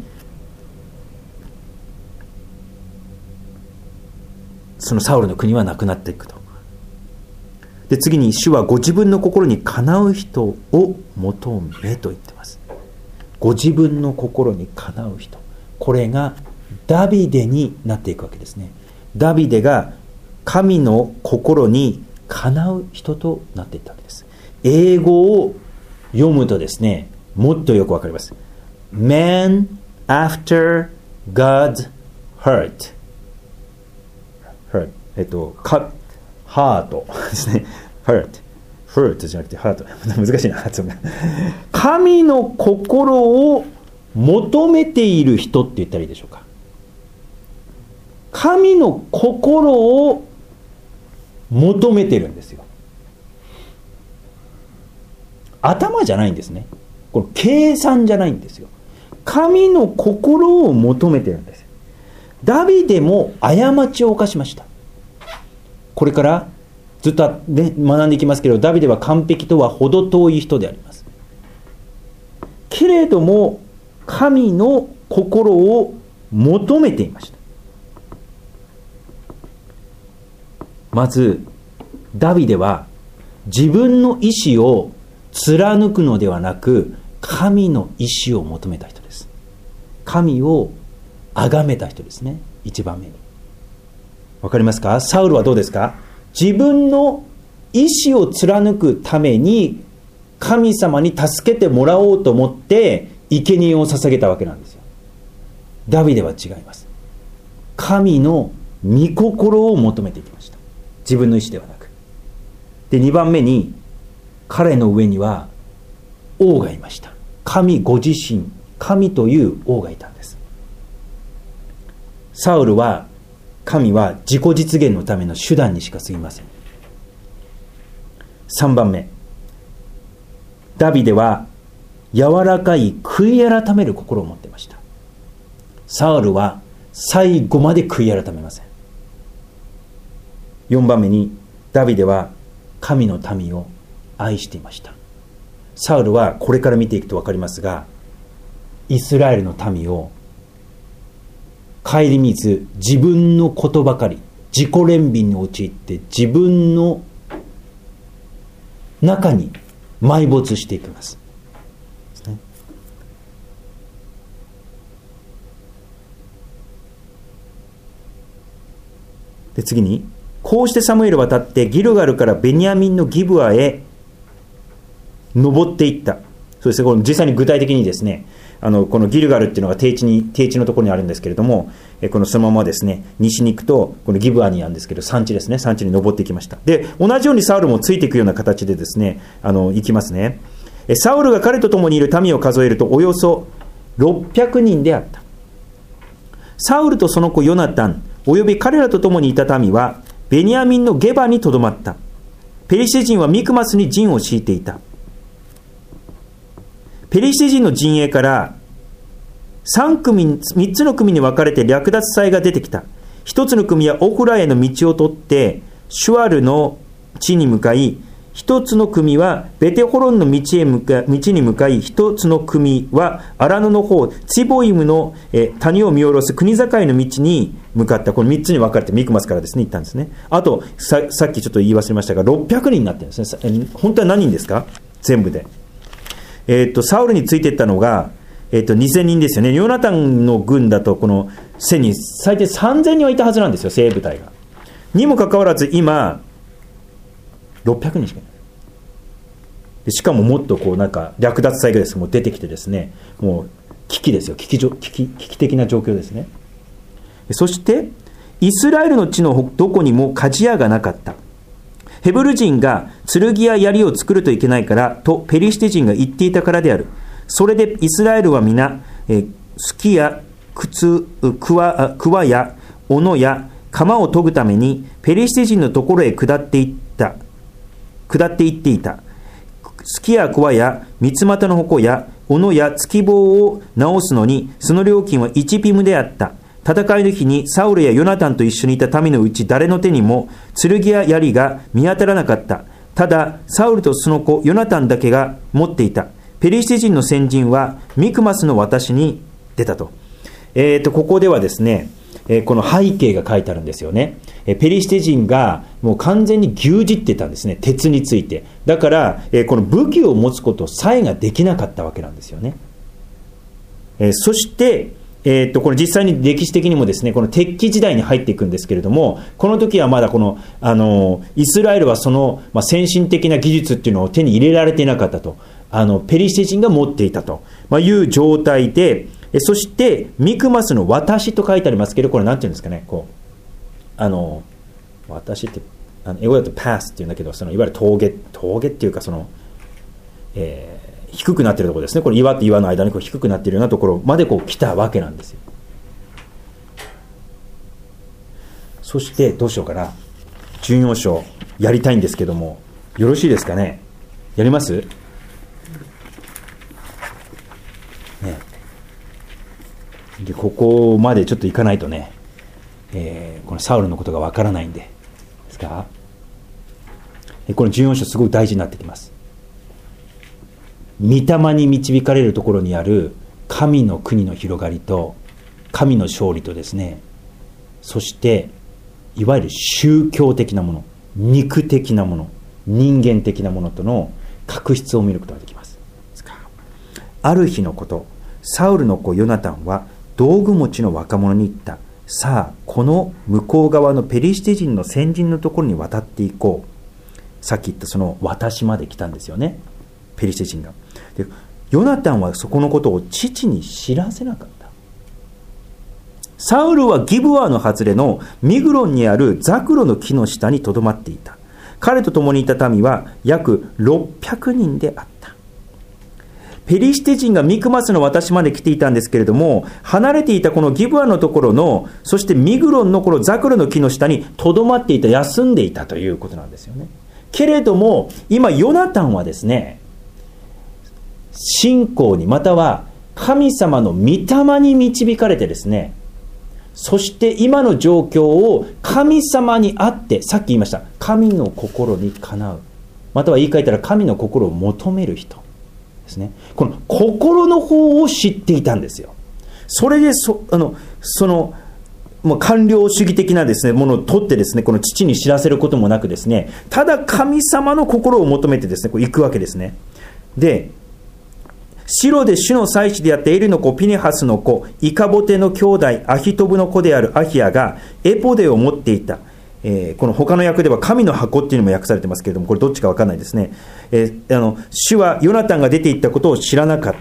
そのサウルの国はなくなっていくと。で、次に主はご自分の心にかなう人を求めと言ってます。ご自分の心にかなう人、これがダビデになっていくわけですね。ダビデが神の心にかなう人となっていったわけです。英語を読むとですね、もっとよくわかります。 Man after God's heart、 heart、 えっとかハートですね。 heart heart じゃなくてハート、難しいな発音が。神の心を求めている人って言ったらいいでしょうか。神の心を求めてるんですよ。頭じゃないんですね。これ計算じゃないんですよ。神の心を求めてるんです。ダビデも過ちを犯しました。これからずっと、ね、学んでいきますけど、ダビデは完璧とは程遠い人であります。けれども神の心を求めていました。まずダビデは自分の意志を貫くのではなく、神の意志を求めた人です。神を崇めた人ですね。一番目にわかりますか？サウルはどうですか？自分の意志を貫くために神様に助けてもらおうと思って生贄を捧げたわけなんですよ。ダビデは違います。神の御心を求めていきました。自分の意志ではなく。で、にばんめに彼の上には王がいました。神ご自身、神という王がいたんです。サウルは、神は自己実現のための手段にしか過ぎません。さんばんめ、ダビデは柔らかい悔い改める心を持っていました。サウルは最後まで悔い改めません。よんばんめに、ダビデは神の民を愛していました。サウルはこれから見ていくと分かりますが、イスラエルの民を顧みず自分のことばかり、自己憐憫に陥って自分の中に埋没していきます。で、次に、こうしてサムエルは立ってギルガルからベニヤミンのギブアへ登っていった。そうですね、この実際に具体的にですね、あのこのギルガルっていうのが低地に低地のところにあるんですけれども、えこのそのままですね西に行くとこのギブアにあるんですけど、山地ですね、山地に登っていきました。で、同じようにサウルもついていくような形でですね、あの行きますね。えサウルが彼と共にいる民を数えるとおよそろっぴゃくにんであった。サウルとその子ヨナタンおよび彼らと共にいた民はベニヤミンのゲバにとどまった。ペリシテ人はミクマスに陣を敷いていた。ペリシテ人の陣営からさん組、みっつの組に分かれて略奪隊が出てきた。ひとつの組はオフラへの道を取ってシュアルの地に向かい、ひとつの組はベテホロンの道へ向か道に向かい、ひとつの組はアラノの方ツィボイムのえ谷を見下ろす国境の道に向かった。このみっつに分かれてミクマスからですね行ったんですね。あと さ, さっきちょっと言い忘れましたがろっぴゃくにんになってるんですね。本当は何人ですか？全部でえー、とサウルについていったのが、えー、とにせんにんですよね。ヨナタンの軍だとこのせんにん、最低さんぜんにんはいたはずなんですよ、精鋭部隊が。にもかかわらず今ろっぴゃくにんしかいない。でしかももっとこうなんか略奪隊がですねもう出てきてですね、もう危機ですよ、危機、危機、危機的な状況ですね。そしてイスラエルの地のどこにも鍛冶屋がなかった。ヘブル人が剣や槍を作るといけないからとペリシテ人が言っていたからである。それでイスラエルは皆、えー、すきや靴、くわ、くわや斧や鎌を研ぐためにペリシテ人のところへ下っていった下っていっていた。すきやくわや三つ股の矛や斧や突き棒を直すのにその料金はいちピムであった。戦いの日にサウルやヨナタンと一緒にいた民のうち誰の手にも剣や槍が見当たらなかった。ただサウルとその子ヨナタンだけが持っていた。ペリシテ人の先陣はミクマスの私に出たと。えーと、ここではですね、えー、この背景が書いてあるんですよね。えー、ペリシテ人がもう完全に牛耳ってたんですね、鉄について。だから、えー、この武器を持つことさえができなかったわけなんですよね。えー、そしてえー、とこれ実際に歴史的にもですねこの鉄器時代に入っていくんですけれども、この時はまだこのあのイスラエルはその、まあ、先進的な技術っていうのを手に入れられていなかったと、あのペリシテ人が持っていたと、まあ、いう状態で、えそしてミクマスの私と書いてありますけど、これなんていうんですかね、こうあの私ってあの英語だとパスっていうんだけど、そのいわゆる峠峠っていうかその、えー低くなっているところですね。これ岩と岩の間にこう低くなっているようなところまでこう来たわけなんですよ。そしてどうしようかな、準要章やりたいんですけどもよろしいですかね。やります？ね、でここまでちょっと行かないとね、えー、このサウルのことがわからないんでですか。この準要章すごく大事になってきます。御霊に導かれるところにある神の国の広がりと神の勝利とですね、そしていわゆる宗教的なもの、肉的なもの、人間的なものとの確執を見ることができます。ある日のこと、サウルの子ヨナタンは道具持ちの若者に言った。 さあこの向こう側のペリシテ人の先人のところに渡っていこう。さっき言ったその私まで来たんですよね、ペリシテ人が。でヨナタンはそこのことを父に知らせなかった。サウルはギブアの外れのミグロンにあるザクロの木の下にとどまっていた。彼と共にいた民は約ろっぴゃくにんであった。ペリシテ人がミクマスの私まで来ていたんですけれども、離れていたこのギブアのところの、そしてミグロンのこのザクロの木の下にとどまっていた、休んでいたということなんですよね。けれども今ヨナタンはですね、信仰にまたは神様の御霊に導かれてですね、そして今の状況を神様にあって、さっき言いました神の心にかなう、または言い換えたら神の心を求める人ですね。この心の方を知っていたんですよ。それで そ, あのそのもう官僚主義的なですねものを取ってですね、この父に知らせることもなくですね、ただ神様の心を求めてですねこう行くわけですね。でシロで主の祭司であったエリの子ピネハスの子イカボテの兄弟アヒトブの子であるアヒアがエポデを持っていた。えー、この他の訳では神の箱っていうのも訳されてますけれども、これどっちか分かんないですね。えー、あの主はヨナタンが出ていったことを知らなかった。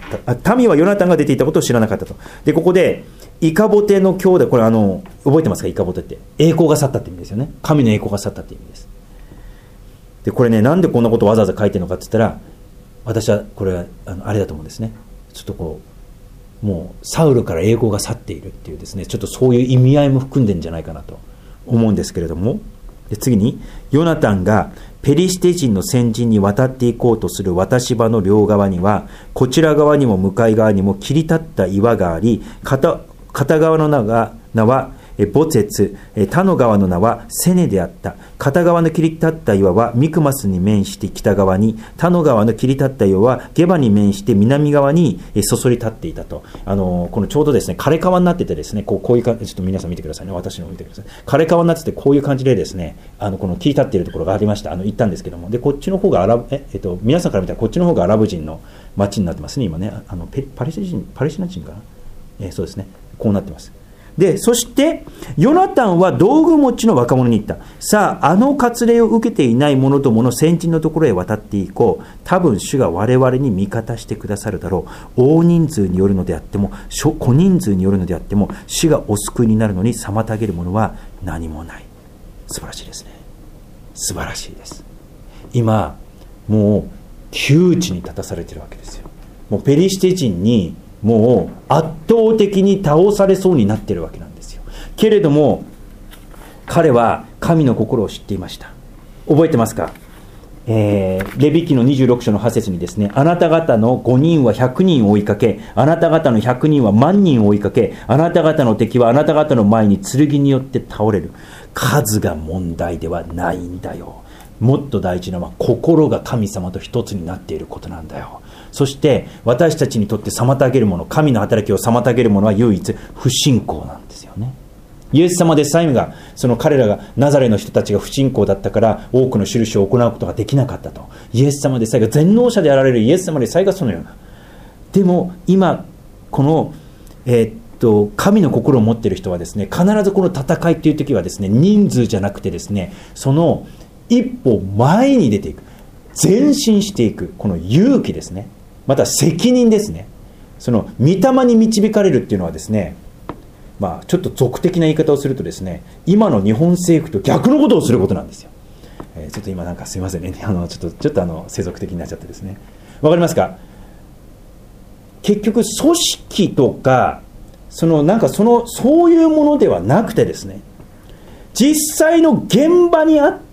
あ民はヨナタンが出ていったことを知らなかったと。でここでイカボテの兄弟、これあの覚えてますか？イカボテって栄光が去ったって意味ですよね。神の栄光が去ったって意味です。でこれね、なんでこんなことをわざわざ書いてるのかって言ったら、私はこれはあのあれだと思うんですね。ちょっとこうもうサウルから栄光が去っているっていうですね、ちょっとそういう意味合いも含んでるんじゃないかなと思うんですけれども、で次にヨナタンがペリシテ人の先人に渡っていこうとする渡し場の両側には、こちら側にも向かい側にも切り立った岩があり、 片, 片側の名が名はボツェツ、他の側の名はセネであった。片側の切り立った岩はミクマスに面して北側に、他の側の切り立った岩はゲバに面して南側にそそり立っていたと。あのこのちょうどですね枯れ川になっててですね、こうこういう感じ、ちょっと皆さん見てくださいね、私の見てください。枯れ川になっててこういう感じでですね、あのこの切り立っているところがありました。あの行ったんですけども、でこっちの方がアラブえ、えっと、皆さんから見たらこっちの方がアラブ人の町になってますね今ね。あのペパレスチナ人パレスチナ人かな、えー、そうですね、こうなってます。でそしてヨナタンは道具持ちの若者に言った。さああの割礼を受けていない者どもの先人のところへ渡っていこう。多分主が我々に味方してくださるだろう。大人数によるのであっても小人数によるのであっても主がお救いになるのに妨げるものは何もない。素晴らしいですね。素晴らしいです。今もう窮地に立たされているわけですよ。もうペリシテ人にもう圧倒的に倒されそうになっているわけなんですよ。けれども彼は神の心を知っていました。覚えてますか？えー、レビ記のにじゅうろく章のはち節にですね、あなた方のごにんはひゃくにんを追いかけ、あなた方のひゃくにんは万人を追いかけ、あなた方の敵はあなた方の前に剣によって倒れる。数が問題ではないんだよ。もっと大事なのは心が神様と一つになっていることなんだよ。そして私たちにとって妨げるもの、神の働きを妨げるものは唯一不信仰なんですよね。イエス様でさえが、その彼らがナザレの人たちが不信仰だったから多くの印を行うことができなかったと。イエス様でさえが、全能者であられるイエス様でさえがそのような。でも今この、えー、っと神の心を持っている人はですね、必ずこの戦いという時はですね、人数じゃなくてですね、その一歩前に出ていく、前進していく、この勇気ですね、また責任ですね。その御霊に導かれるっていうのはですね、まあちょっと俗的な言い方をするとですね、今の日本政府と逆のことをすることなんですよ。えー、ちょっと今なんかすいませんね、あのちょっとちょっとあの世俗的になっちゃってですね。わかりますか？結局組織とかそのなんかそのそういうものではなくてですね、実際の現場にあって、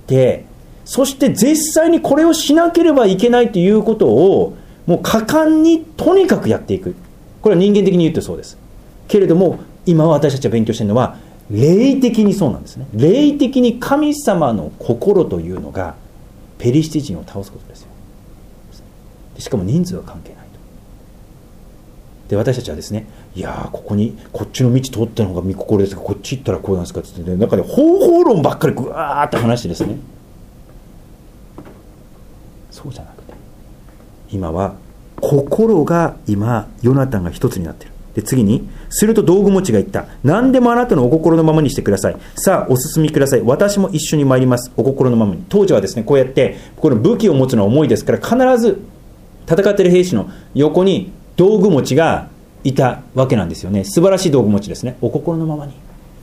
そして実際にこれをしなければいけないということをもう果敢にとにかくやっていく。これは人間的に言うとそうです。けれども今私たちが勉強しているのは霊的にそうなんですね。霊的に神様の心というのがペリシテ人を倒すことですよ。しかも人数は関係ないと。で私たちはですね、いやーここにこっちの道通ったのが御心ですが、こっち行ったらこうなんですかって言って、ね、中で方法論ばっかりぐわーって話してですね、そうじゃなくて今は心が今ヨナタンが一つになっている。 で次に、すると道具持ちが言った。何でもあなたのお心のままにしてください。さあお進みください。私も一緒に参ります。お心のままに。当時はですね、こうやってこの武器を持つのは重いですから、必ず戦っている兵士の横に道具持ちがいたわけなんですよね。素晴らしい道具持ちですね。お心のままに。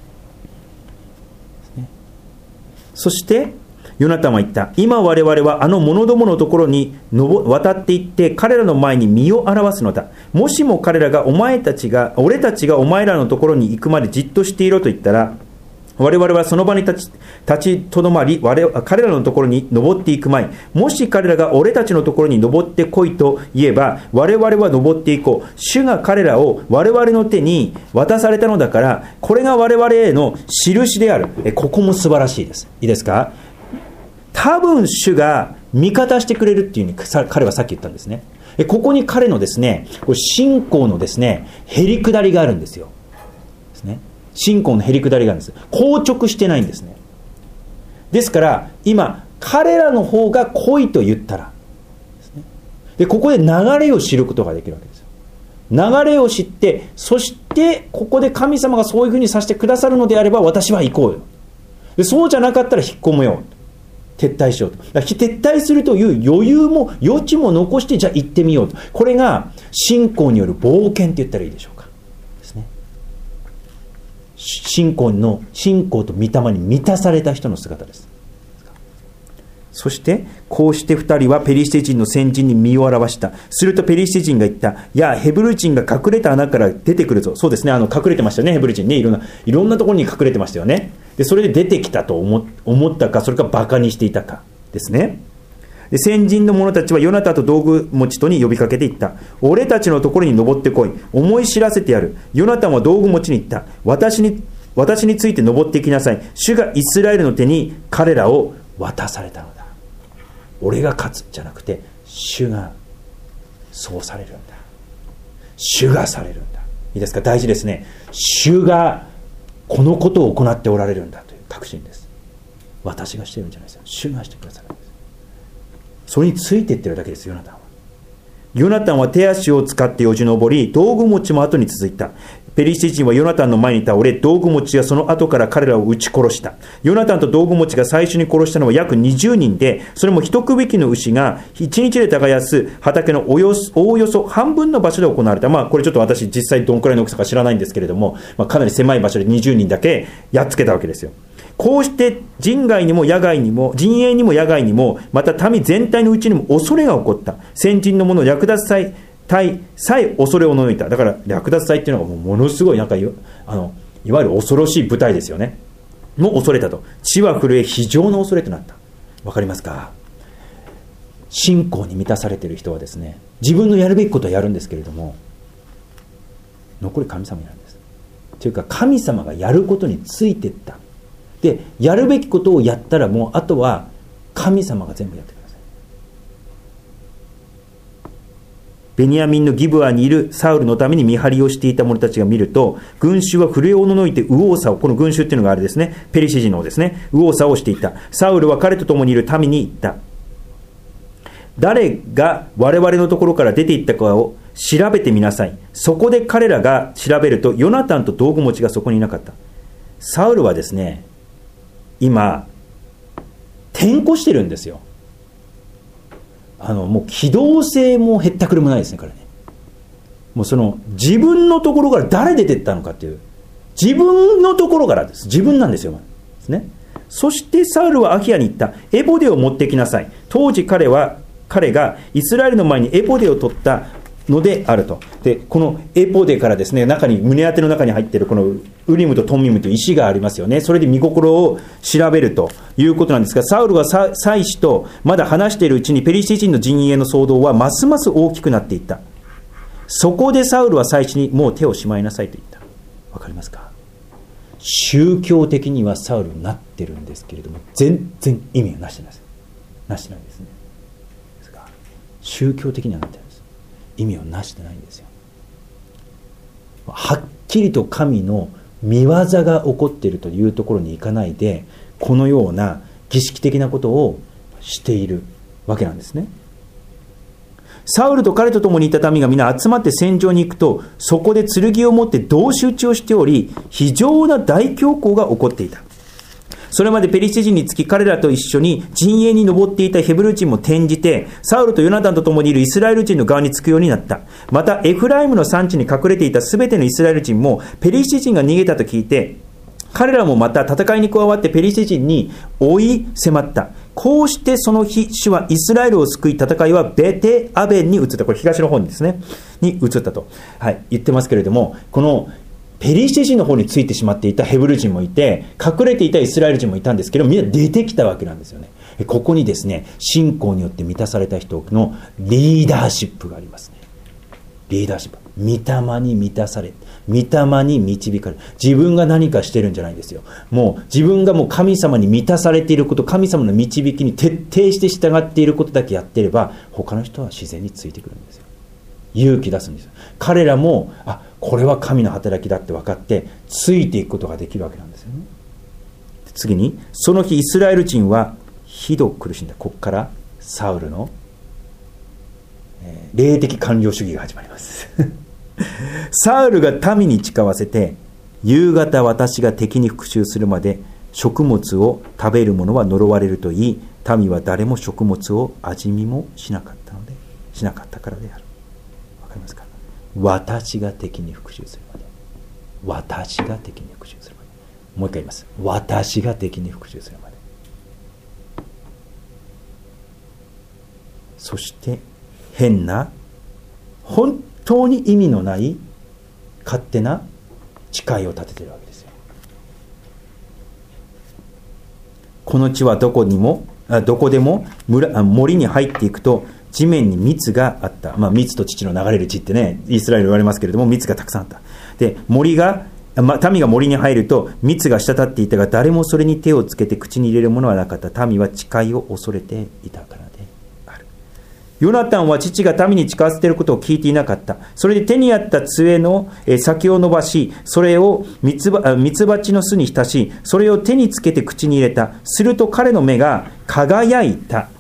そしてヨナタンは言った。今我々はあの者どものところに渡っていって彼らの前に身を表すのだ。もしも彼らがお前たちが俺たちがお前らのところに行くまでじっとしていろと言ったら、我々はその場に立ち立ちとどまり、我彼らのところに登っていく前、もし彼らが俺たちのところに登ってこいと言えば、我々は登っていこう。主が彼らを我々の手に渡されたのだから、これが我々への印である。えここも素晴らしいです。いいですか。多分主が味方してくれるっていうふうに彼はさっき言ったんですね。ここに彼のですね、これ信仰のですね、へりくだりがあるんですよ。ですね。信仰のへりくだりがあるんです。硬直してないんですね。ですから今彼らの方が来いと言ったらですね。でここで流れを知ることができるわけですよ。流れを知って、そしてここで神様がそういうふうにさせてくださるのであれば私は行こうよ。でそうじゃなかったら引っ込むよ。撤退しようと。だから撤退するという余裕も余地も残して、じゃあ行ってみようと。これが信仰による冒険って言ったらいいでしょうか。ですね。信仰の信仰と御霊に満たされた人の姿です。そしてこうして二人はペリシテ人の先人に身を表した。するとペリシテ人が言った。いや、ヘブル人が隠れた穴から出てくるぞ。そうですね、あの隠れてましたね、ヘブル人ね。いろんないろんなところに隠れてましたよね。でそれで出てきたと 思, 思ったか、それかバカにしていたかですね。で先人の者たちはヨナタンと道具持ちとに呼びかけていった。俺たちのところに登ってこい。思い知らせてやる。ヨナタンは道具持ちに言った。私に私について登っていきなさい。主がイスラエルの手に彼らを渡されたのだ。俺が勝つじゃなくて、主がそうされるんだ。主がされるんだ。いいですか。大事ですね。主がこのことを行っておられるんだという確信です。私がしてるんじゃないですよ。主がしてくださるんです。それについていってるだけです。ヨナタンはヨナタンは手足を使ってよじ登り、道具持ちも後に続いた。ペリシテ人はヨナタンの前に倒れ、道具持ちがその後から彼らを撃ち殺した。ヨナタンと道具持ちが最初に殺したのは約にじゅうにんで、それも一区引きの牛が一日で耕す畑のおよそおおよそ半分の場所で行われた。まあこれちょっと私実際どんくらいの大きさか知らないんですけれども、まあ、かなり狭い場所でにじゅうにんだけやっつけたわけですよ。こうして人外にも野外にも陣営にも野外にも、また民全体のうちにも恐れが起こった。先人の者を略奪祭隊さえ恐れをのいた。だから略奪隊っていうのがもうものすごいなんかあのいわゆる恐ろしい部隊ですよね。もう恐れたと。地は震え、非常の恐れとなった。わかりますか。信仰に満たされている人はですね、自分のやるべきことはやるんですけれども、残り神様になるんです。というか神様がやることについていった。でやるべきことをやったら、もうあとは神様が全部やってください。ベニヤミンのギブアにいるサウルのために見張りをしていた者たちが見ると、群衆は震えおののいて右往左往、この群衆っていうのがあれですね、ペリシ人のですね、右往左往していた。サウルは彼と共にいる民に言った。誰が我々のところから出て行ったかを調べてみなさい。そこで彼らが調べると、ヨナタンと道具持ちがそこにいなかった。サウルはですね、今転校してるんですよ。あのもう機動性もへったくれもないですね、彼ね。もうその自分のところから誰出てったのかっていう、自分のところからです。自分なんですよ、ですね。そしてサウルはアヒアに言った。エボデを持ってきなさい。当時彼は彼がイスラエルの前にエボデを取ったのであると。でこのエボデからですね、中に胸当ての中に入っているこのウリムとトンミムという石がありますよね。それで見心を調べるということなんですが、サウルは祭司とまだ話しているうちにペリシテ人の陣営の騒動はますます大きくなっていった。そこでサウルは祭司にもう手をしまいなさいと言った。わかりますか。宗教的にはサウルになってるんですけれども、全然意味がなしてないです。なしてないですね。ですが宗教的にはなってるんです。意味をなしてないんですよ。はっきりと神の見業が起こっているというところに行かないで、このような儀式的なことをしているわけなんですね。 サウルと彼と共にいた民が皆集まって戦場に行くと、そこで剣を持って同士討ちをしており、非常な大恐慌が起こっていた。それまでペリシテ人につき彼らと一緒に陣営に登っていたヘブル人も転じて、サウルとヨナタンと共にいるイスラエル人の側につくようになった。またエフライムの山地に隠れていたすべてのイスラエル人もペリシテ人が逃げたと聞いて、彼らもまた戦いに加わってペリシテ人に追い迫った。こうしてその日、主はイスラエルを救い、戦いはベテアベンに移った。これ東の方にですね、に移ったと、はい、言ってますけれども、このペリシテ人の方についてしまっていたヘブル人もいて、隠れていたイスラエル人もいたんですけど、みんな出てきたわけなんですよね。ここにですね、信仰によって満たされた人のリーダーシップがありますね。リーダーシップ、御霊に満たされ、御霊に導かれる。自分が何かしてるんじゃないんですよ。もう自分がもう神様に満たされていること、神様の導きに徹底して従っていることだけやっていれば、他の人は自然についてくるんですよ。勇気出すんですよ。彼らも、あ、これは神の働きだって分かってついていくことができるわけなんですよね。次に、その日イスラエル人はひどく苦しんだ。ここからサウルの、えー、霊的官僚主義が始まりますサウルが民に誓わせて、夕方私が敵に復讐するまで食物を食べる者は呪われると言い、民は誰も食物を味見もしなかったのでしなかったからである。わかりますか？私が敵に復讐するまで、私が敵に復讐するまで、もう一回言います。私が敵に復讐するまで。そして変な、本当に意味のない勝手な誓いを立てているわけですよ。この地はどこにもどこでも村森に入っていくと地面に蜜があった。まあ、蜜と乳の流れる地ってね、イスラエル言われますけれども、蜜がたくさんあった。で、森が、まあ、民が森に入ると蜜が滴っていたが、誰もそれに手をつけて口に入れるものはなかった。民は誓いを恐れていたからである。ヨナタンは父が民に誓わせていることを聞いていなかった。それで手にあった杖の先を伸ばし、それをミツバ、ミツバチの巣に浸し、それを手につけて口に入れた。すると彼の目が輝いた。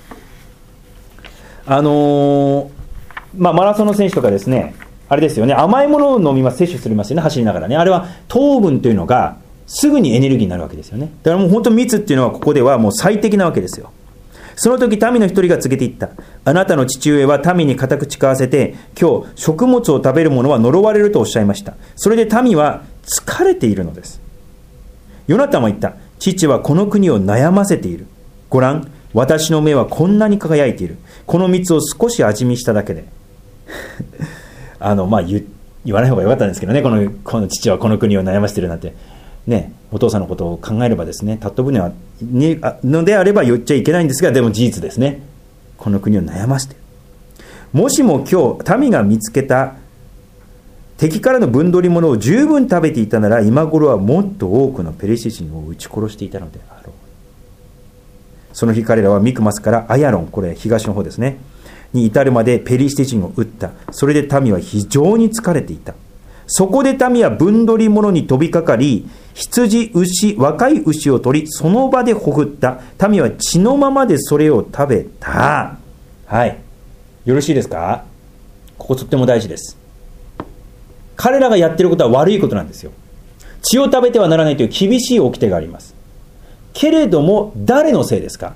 あのーまあ、マラソンの選手とかですね、あれですよね、甘いものを飲みます、摂取するますよね、走りながらね。あれは糖分というのがすぐにエネルギーになるわけですよね。だからもう本当に蜜っていうのはここではもう最適なわけですよ。その時民の一人が告げていった。あなたの父上は民に固く誓わせて、今日食物を食べる者は呪われるとおっしゃいました。それで民は疲れているのです。ヨナタンは言った。父はこの国を悩ませている。ご覧、私の目はこんなに輝いている。この蜜を少し味見しただけであのまあ 言, 言わない方がよかったんですけどね。このこの父はこの国を悩ませているなんてね、お父さんのことを考えればですね、たっと船はにのであれば言っちゃいけないんですが、でも事実ですね。この国を悩ませている。もしも今日民が見つけた敵からの分取り物を十分食べていたなら、今頃はもっと多くのペリシテ人を撃ち殺していたのであろう。その日彼らはミクマスからアヤロン、これ東の方ですね、に至るまでペリシテ人を撃った。それで民は非常に疲れていた。そこで民は分取り物に飛びかかり、羊、牛、若い牛を取り、その場でほふった。民は血のままでそれを食べた。はい。よろしいですか？こことっても大事です。彼らがやっていることは悪いことなんですよ。血を食べてはならないという厳しい掟があります。けれども誰のせいですか？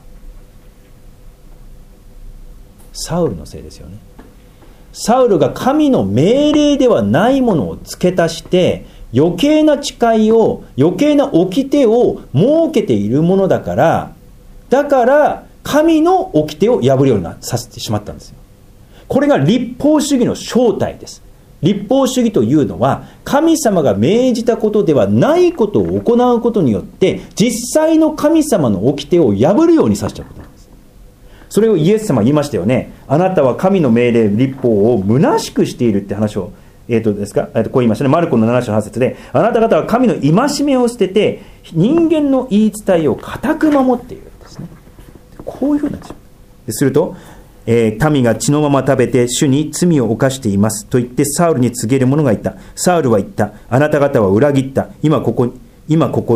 サウルのせいですよね。サウルが神の命令ではないものを付け足して余計な誓いを、余計な掟を設けているものだから、だから神の掟を破るようにさせてしまったんですよ。これが律法主義の正体です。律法主義というのは神様が命じたことではないことを行うことによって実際の神様の掟を破るようにさせちゃうことなんです。それをイエス様は言いましたよね。あなたは神の命令、律法を虚しくしているって話を、えーとですか、えーとこう言いましたね。マルコのなな章はち節で、あなた方は神の戒めを捨てて人間の言い伝えを固く守っているんですね。こういうふうなんですよ。ですると、えー、民が血のまま食べて主に罪を犯していますと言ってサウルに告げる者がいた。サウルは言った。あなた方は裏切った。今ここ今ここ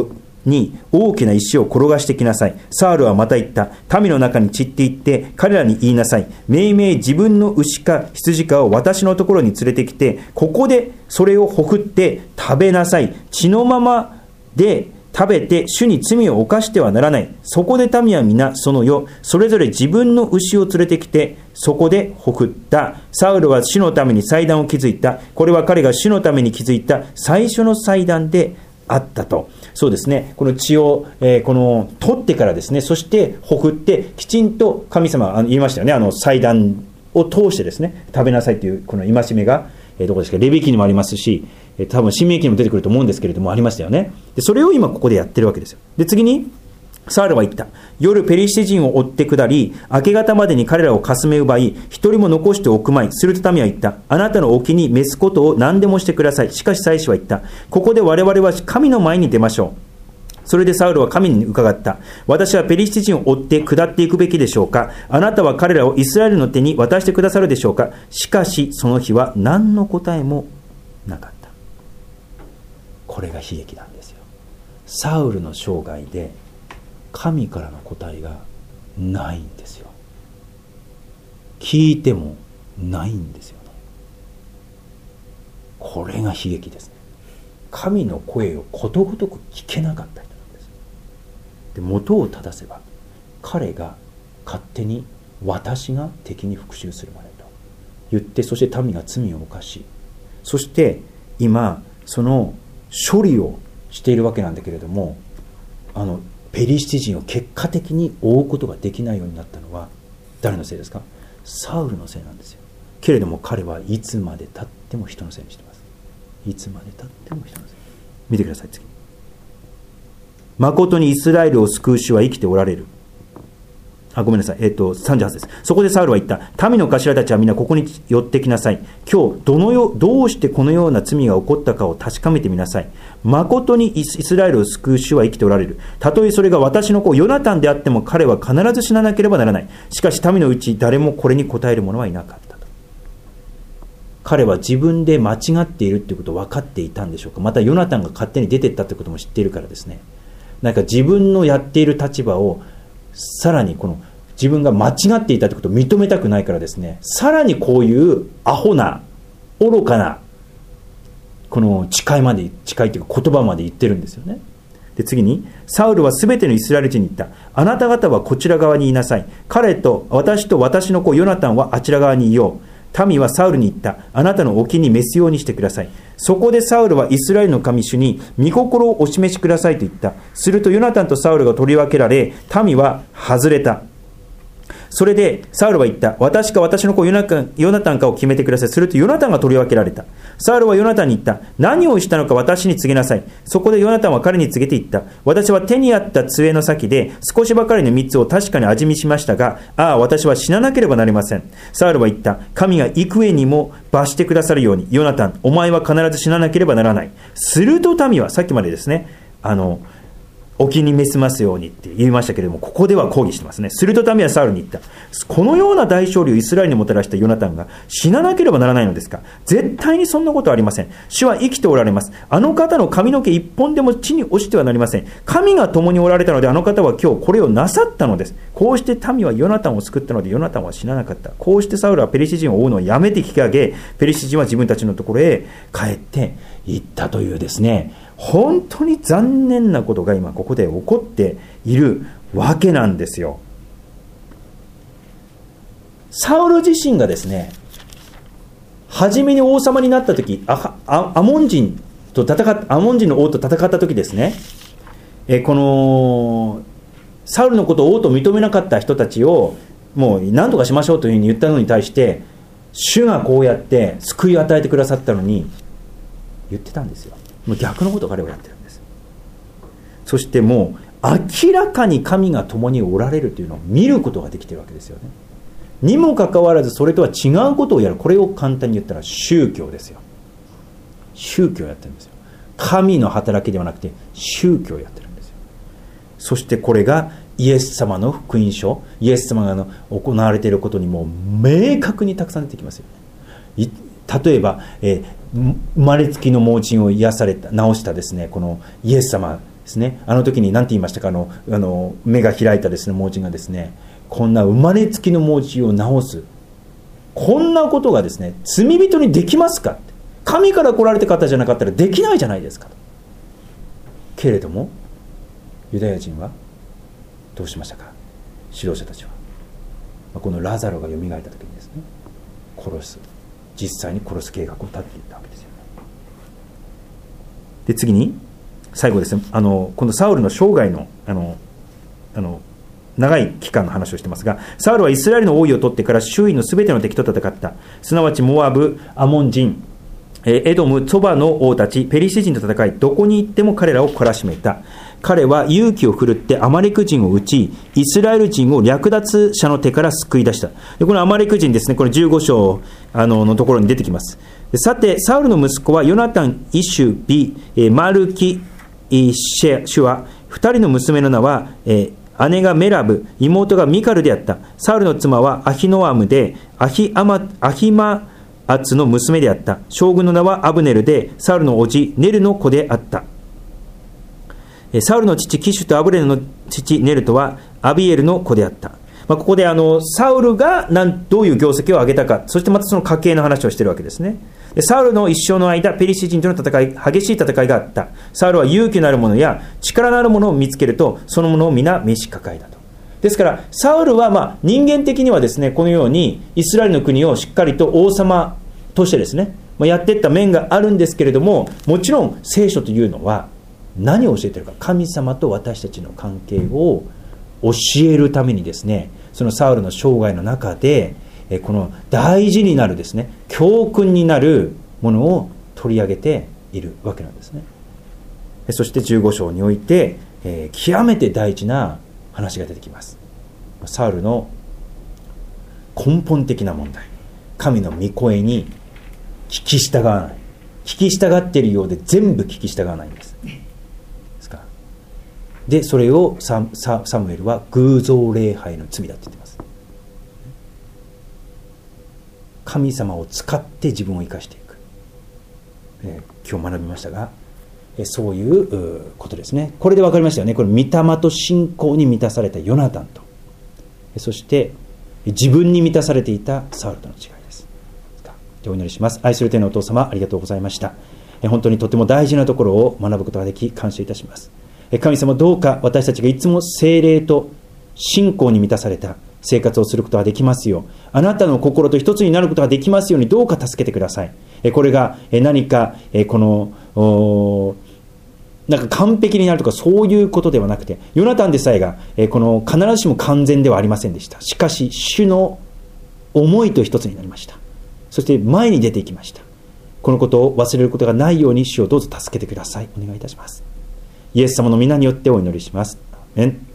に大きな石を転がしてきなさい。サウルはまた言った。民の中に散っていって彼らに言いなさい。めいめい自分の牛か羊かを私のところに連れてきて、ここでそれをほふって食べなさい。血のままで食べて主に罪を犯してはならない。そこで民は皆その夜それぞれ自分の牛を連れてきてそこでほふった。サウルは主のために祭壇を築いた。これは彼が主のために築いた最初の祭壇であったと。そうですね、この血を、えー、この取ってからですね、そしてほふってきちんと神様は言いましたよね。あの祭壇を通してですね食べなさいというこの戒めが、えー、どこですか、レビ記にもありますし、えー、多分申命記にも出てくると思うんですけれどもありましたよね。でそれを今ここでやってるわけですよ。で次にサウルは言った。夜ペリシテ人を追って下り、明け方までに彼らをかすめ奪い、一人も残しておくまい。すると民は言った。あなたのお気に召すことを何でもしてください。しかし祭司は言った。ここで我々は神の前に出ましょう。それでサウルは神に伺った。私はペリシテ人を追って下っていくべきでしょうか。あなたは彼らをイスラエルの手に渡してくださるでしょうか。しかしその日は何の答えもなかった。これが悲劇なんですよ。サウルの生涯で神からの答えがないんですよ。聞いてもないんですよね。これが悲劇ですね。神の声をことごとく聞けなかった人なんです。で元を正せば彼が勝手に私が敵に復讐するまでと言って、そして民が罪を犯し、そして今その処理をしているわけなんだけれども、あのペリシテ人を結果的に追うことができないようになったのは誰のせいですか？サウルのせいなんですよ。けれども彼はいつまで経っても人のせいにしています。いつまで経っても人のせい。見てください次。誠にイスラエルを救う主は生きておられる。あ、ごめんなさい。えっと、さんじゅうはちです。そこでサウルは言った。民の頭たちは皆ここに寄ってきなさい。今日、どのよ、どうしてこのような罪が起こったかを確かめてみなさい。誠にイスラエルを救う主は生きておられる。たとえそれが私の子ヨナタンであっても彼は必ず死ななければならない。しかし民のうち誰もこれに答える者はいなかったと。彼は自分で間違っているということを分かっていたんでしょうか。またヨナタンが勝手に出ていったということも知っているからですね。なんか自分のやっている立場をさらにこの自分が間違っていたということを認めたくないからですね、さらにこういうアホな愚かなこの誓いまで誓いというか言葉まで言ってるんですよね。で次にサウルはすべてのイスラエル人に言った。あなた方はこちら側にいなさい。彼と私と私の子ヨナタンはあちら側にいよう。民はサウルに言った。あなたのお気に召すようにしてください。そこでサウルはイスラエルの神主に御心をお示しくださいと言った。するとヨナタンとサウルが取り分けられ、民は外れた。それでサウルは言った。私か私の子ヨナタン、ヨナタンかを決めてください。するとヨナタンが取り分けられた。サウルはヨナタンに言った。何をしたのか私に告げなさい。そこでヨナタンは彼に告げて言った。私は手にあった杖の先で少しばかりの蜜を確かに味見しましたが、ああ私は死ななければなりません。サウルは言った。神が幾重にも罰してくださるように、ヨナタンお前は必ず死ななければならない。すると民はさっきまでですね、あのお気に召しますようにって言いましたけれども、ここでは抗議してますね。すると民はサウルに言った。このような大勝利をイスラエルにもたらしたヨナタンが死ななければならないのですか？絶対にそんなことはありません。主は生きておられます。あの方の髪の毛一本でも地に落ちてはなりません。神が共におられたので、あの方は今日これをなさったのです。こうして民はヨナタンを救ったので、ヨナタンは死ななかった。こうしてサウルはペリシテ人を追うのをやめて引き上げ、ペリシテ人は自分たちのところへ帰っていったというですね、本当に残念なことが今ここで起こっているわけなんですよ。サウル自身がですね、初めに王様になった時、ア, アモン人と戦っアモン人の王と戦った時ですね、えこのサウルのことを王と認めなかった人たちをもう何とかしましょうというふうに言ったのに対して、主がこうやって救いを与えてくださったのに言ってたんですよ。もう逆のことを彼はやってるんです。そしてもう明らかに神が共におられるというのを見ることができているわけですよね。にもかかわらずそれとは違うことをやる。これを簡単に言ったら宗教ですよ。宗教をやってるんですよ。神の働きではなくて宗教をやってるんですよ。そしてこれがイエス様の福音書、イエス様が行われていることにも明確にたくさん出てきますよね。例えば、えー、生まれつきの盲人を癒された治したですね、このイエス様ですね、あの時に何て言いましたか、あのあの目が開いたですね盲人がですね、こんな生まれつきの盲人を治す、こんなことがですね罪人にできますかって、神から来られた方じゃなかったらできないじゃないですかと。けれどもユダヤ人はどうしましたか。指導者たちはこのラザロがよみがえった時にですね、殺す、実際に殺す計画を立っていったわけですよね。で次に最後ですね、あの今度サウルの生涯のあのあの長い期間の話をしてますが、サウルはイスラエルの王位を取ってから周囲のすべての敵と戦った。すなわちモアブ、アモン人、エドム、ソバの王たち、ペリシテ人と戦い、どこに行っても彼らを懲らしめた。彼は勇気を振るってアマレク人を討ち、イスラエル人を略奪者の手から救い出した。でこのアマレク人ですね、これじゅうご章あののところに出てきます。さてサウルの息子はヨナタン、イシュビ、マルキシュは、二人の娘の名は、えー、姉がメラブ、妹がミカルであった。サウルの妻はアヒノアムで、アヒアマアヒマアツの娘であった。将軍の名はアブネルで、サウルの叔父ネルの子であった。サウルの父キシュとアブネルの父ネルとはアビエルの子であった。まあ、ここであのサウルが何どういう業績を上げたか、そしてまたその家系の話をしているわけですね。でサウルの一生の間、ペリシテ人との戦い、激しい戦いがあった。サウルは勇気のある者や力のある者を見つけると、その者を皆召し抱えたと。ですからサウルはまあ人間的にはですね、このようにイスラエルの国をしっかりと王様としてですね、まあ、やっていった面があるんですけれども、もちろん聖書というのは何を教えているか、神様と私たちの関係を教えるためにですね、そのサウルの生涯の中でこの大事になるですね、教訓になるものを取り上げているわけなんですね。そしてじゅうご章において、えー、極めて大事な話が出てきます。サウルの根本的な問題、神の御声に聞き従わない、聞き従っているようで全部聞き従わないんです。ですからでそれを サ, サ, サムエルは偶像礼拝の罪だって言ってます。神様を使って自分を生かしていく、えー、今日学びましたが、えー、そういうことですね。これで分かりましたよね。これ御霊と信仰に満たされたヨナタンと、そして自分に満たされていたサウルとの違いです。でお祈りします。愛する天のお父様、ありがとうございました。えー、本当にとても大事なところを学ぶことができ感謝いたします。えー、神様、どうか私たちがいつも聖霊と信仰に満たされた生活をすることができますよう、あなたの心と一つになることができますように、どうか助けてください。これが何かこのなんか完璧になるとかそういうことではなくて、ヨナタンでさえがこの必ずしも完全ではありませんでした。しかし主の思いと一つになりました。そして前に出ていきました。このことを忘れることがないように主をどうぞ助けてください。お願いいたします。イエス様の皆によってお祈りします。アーメン。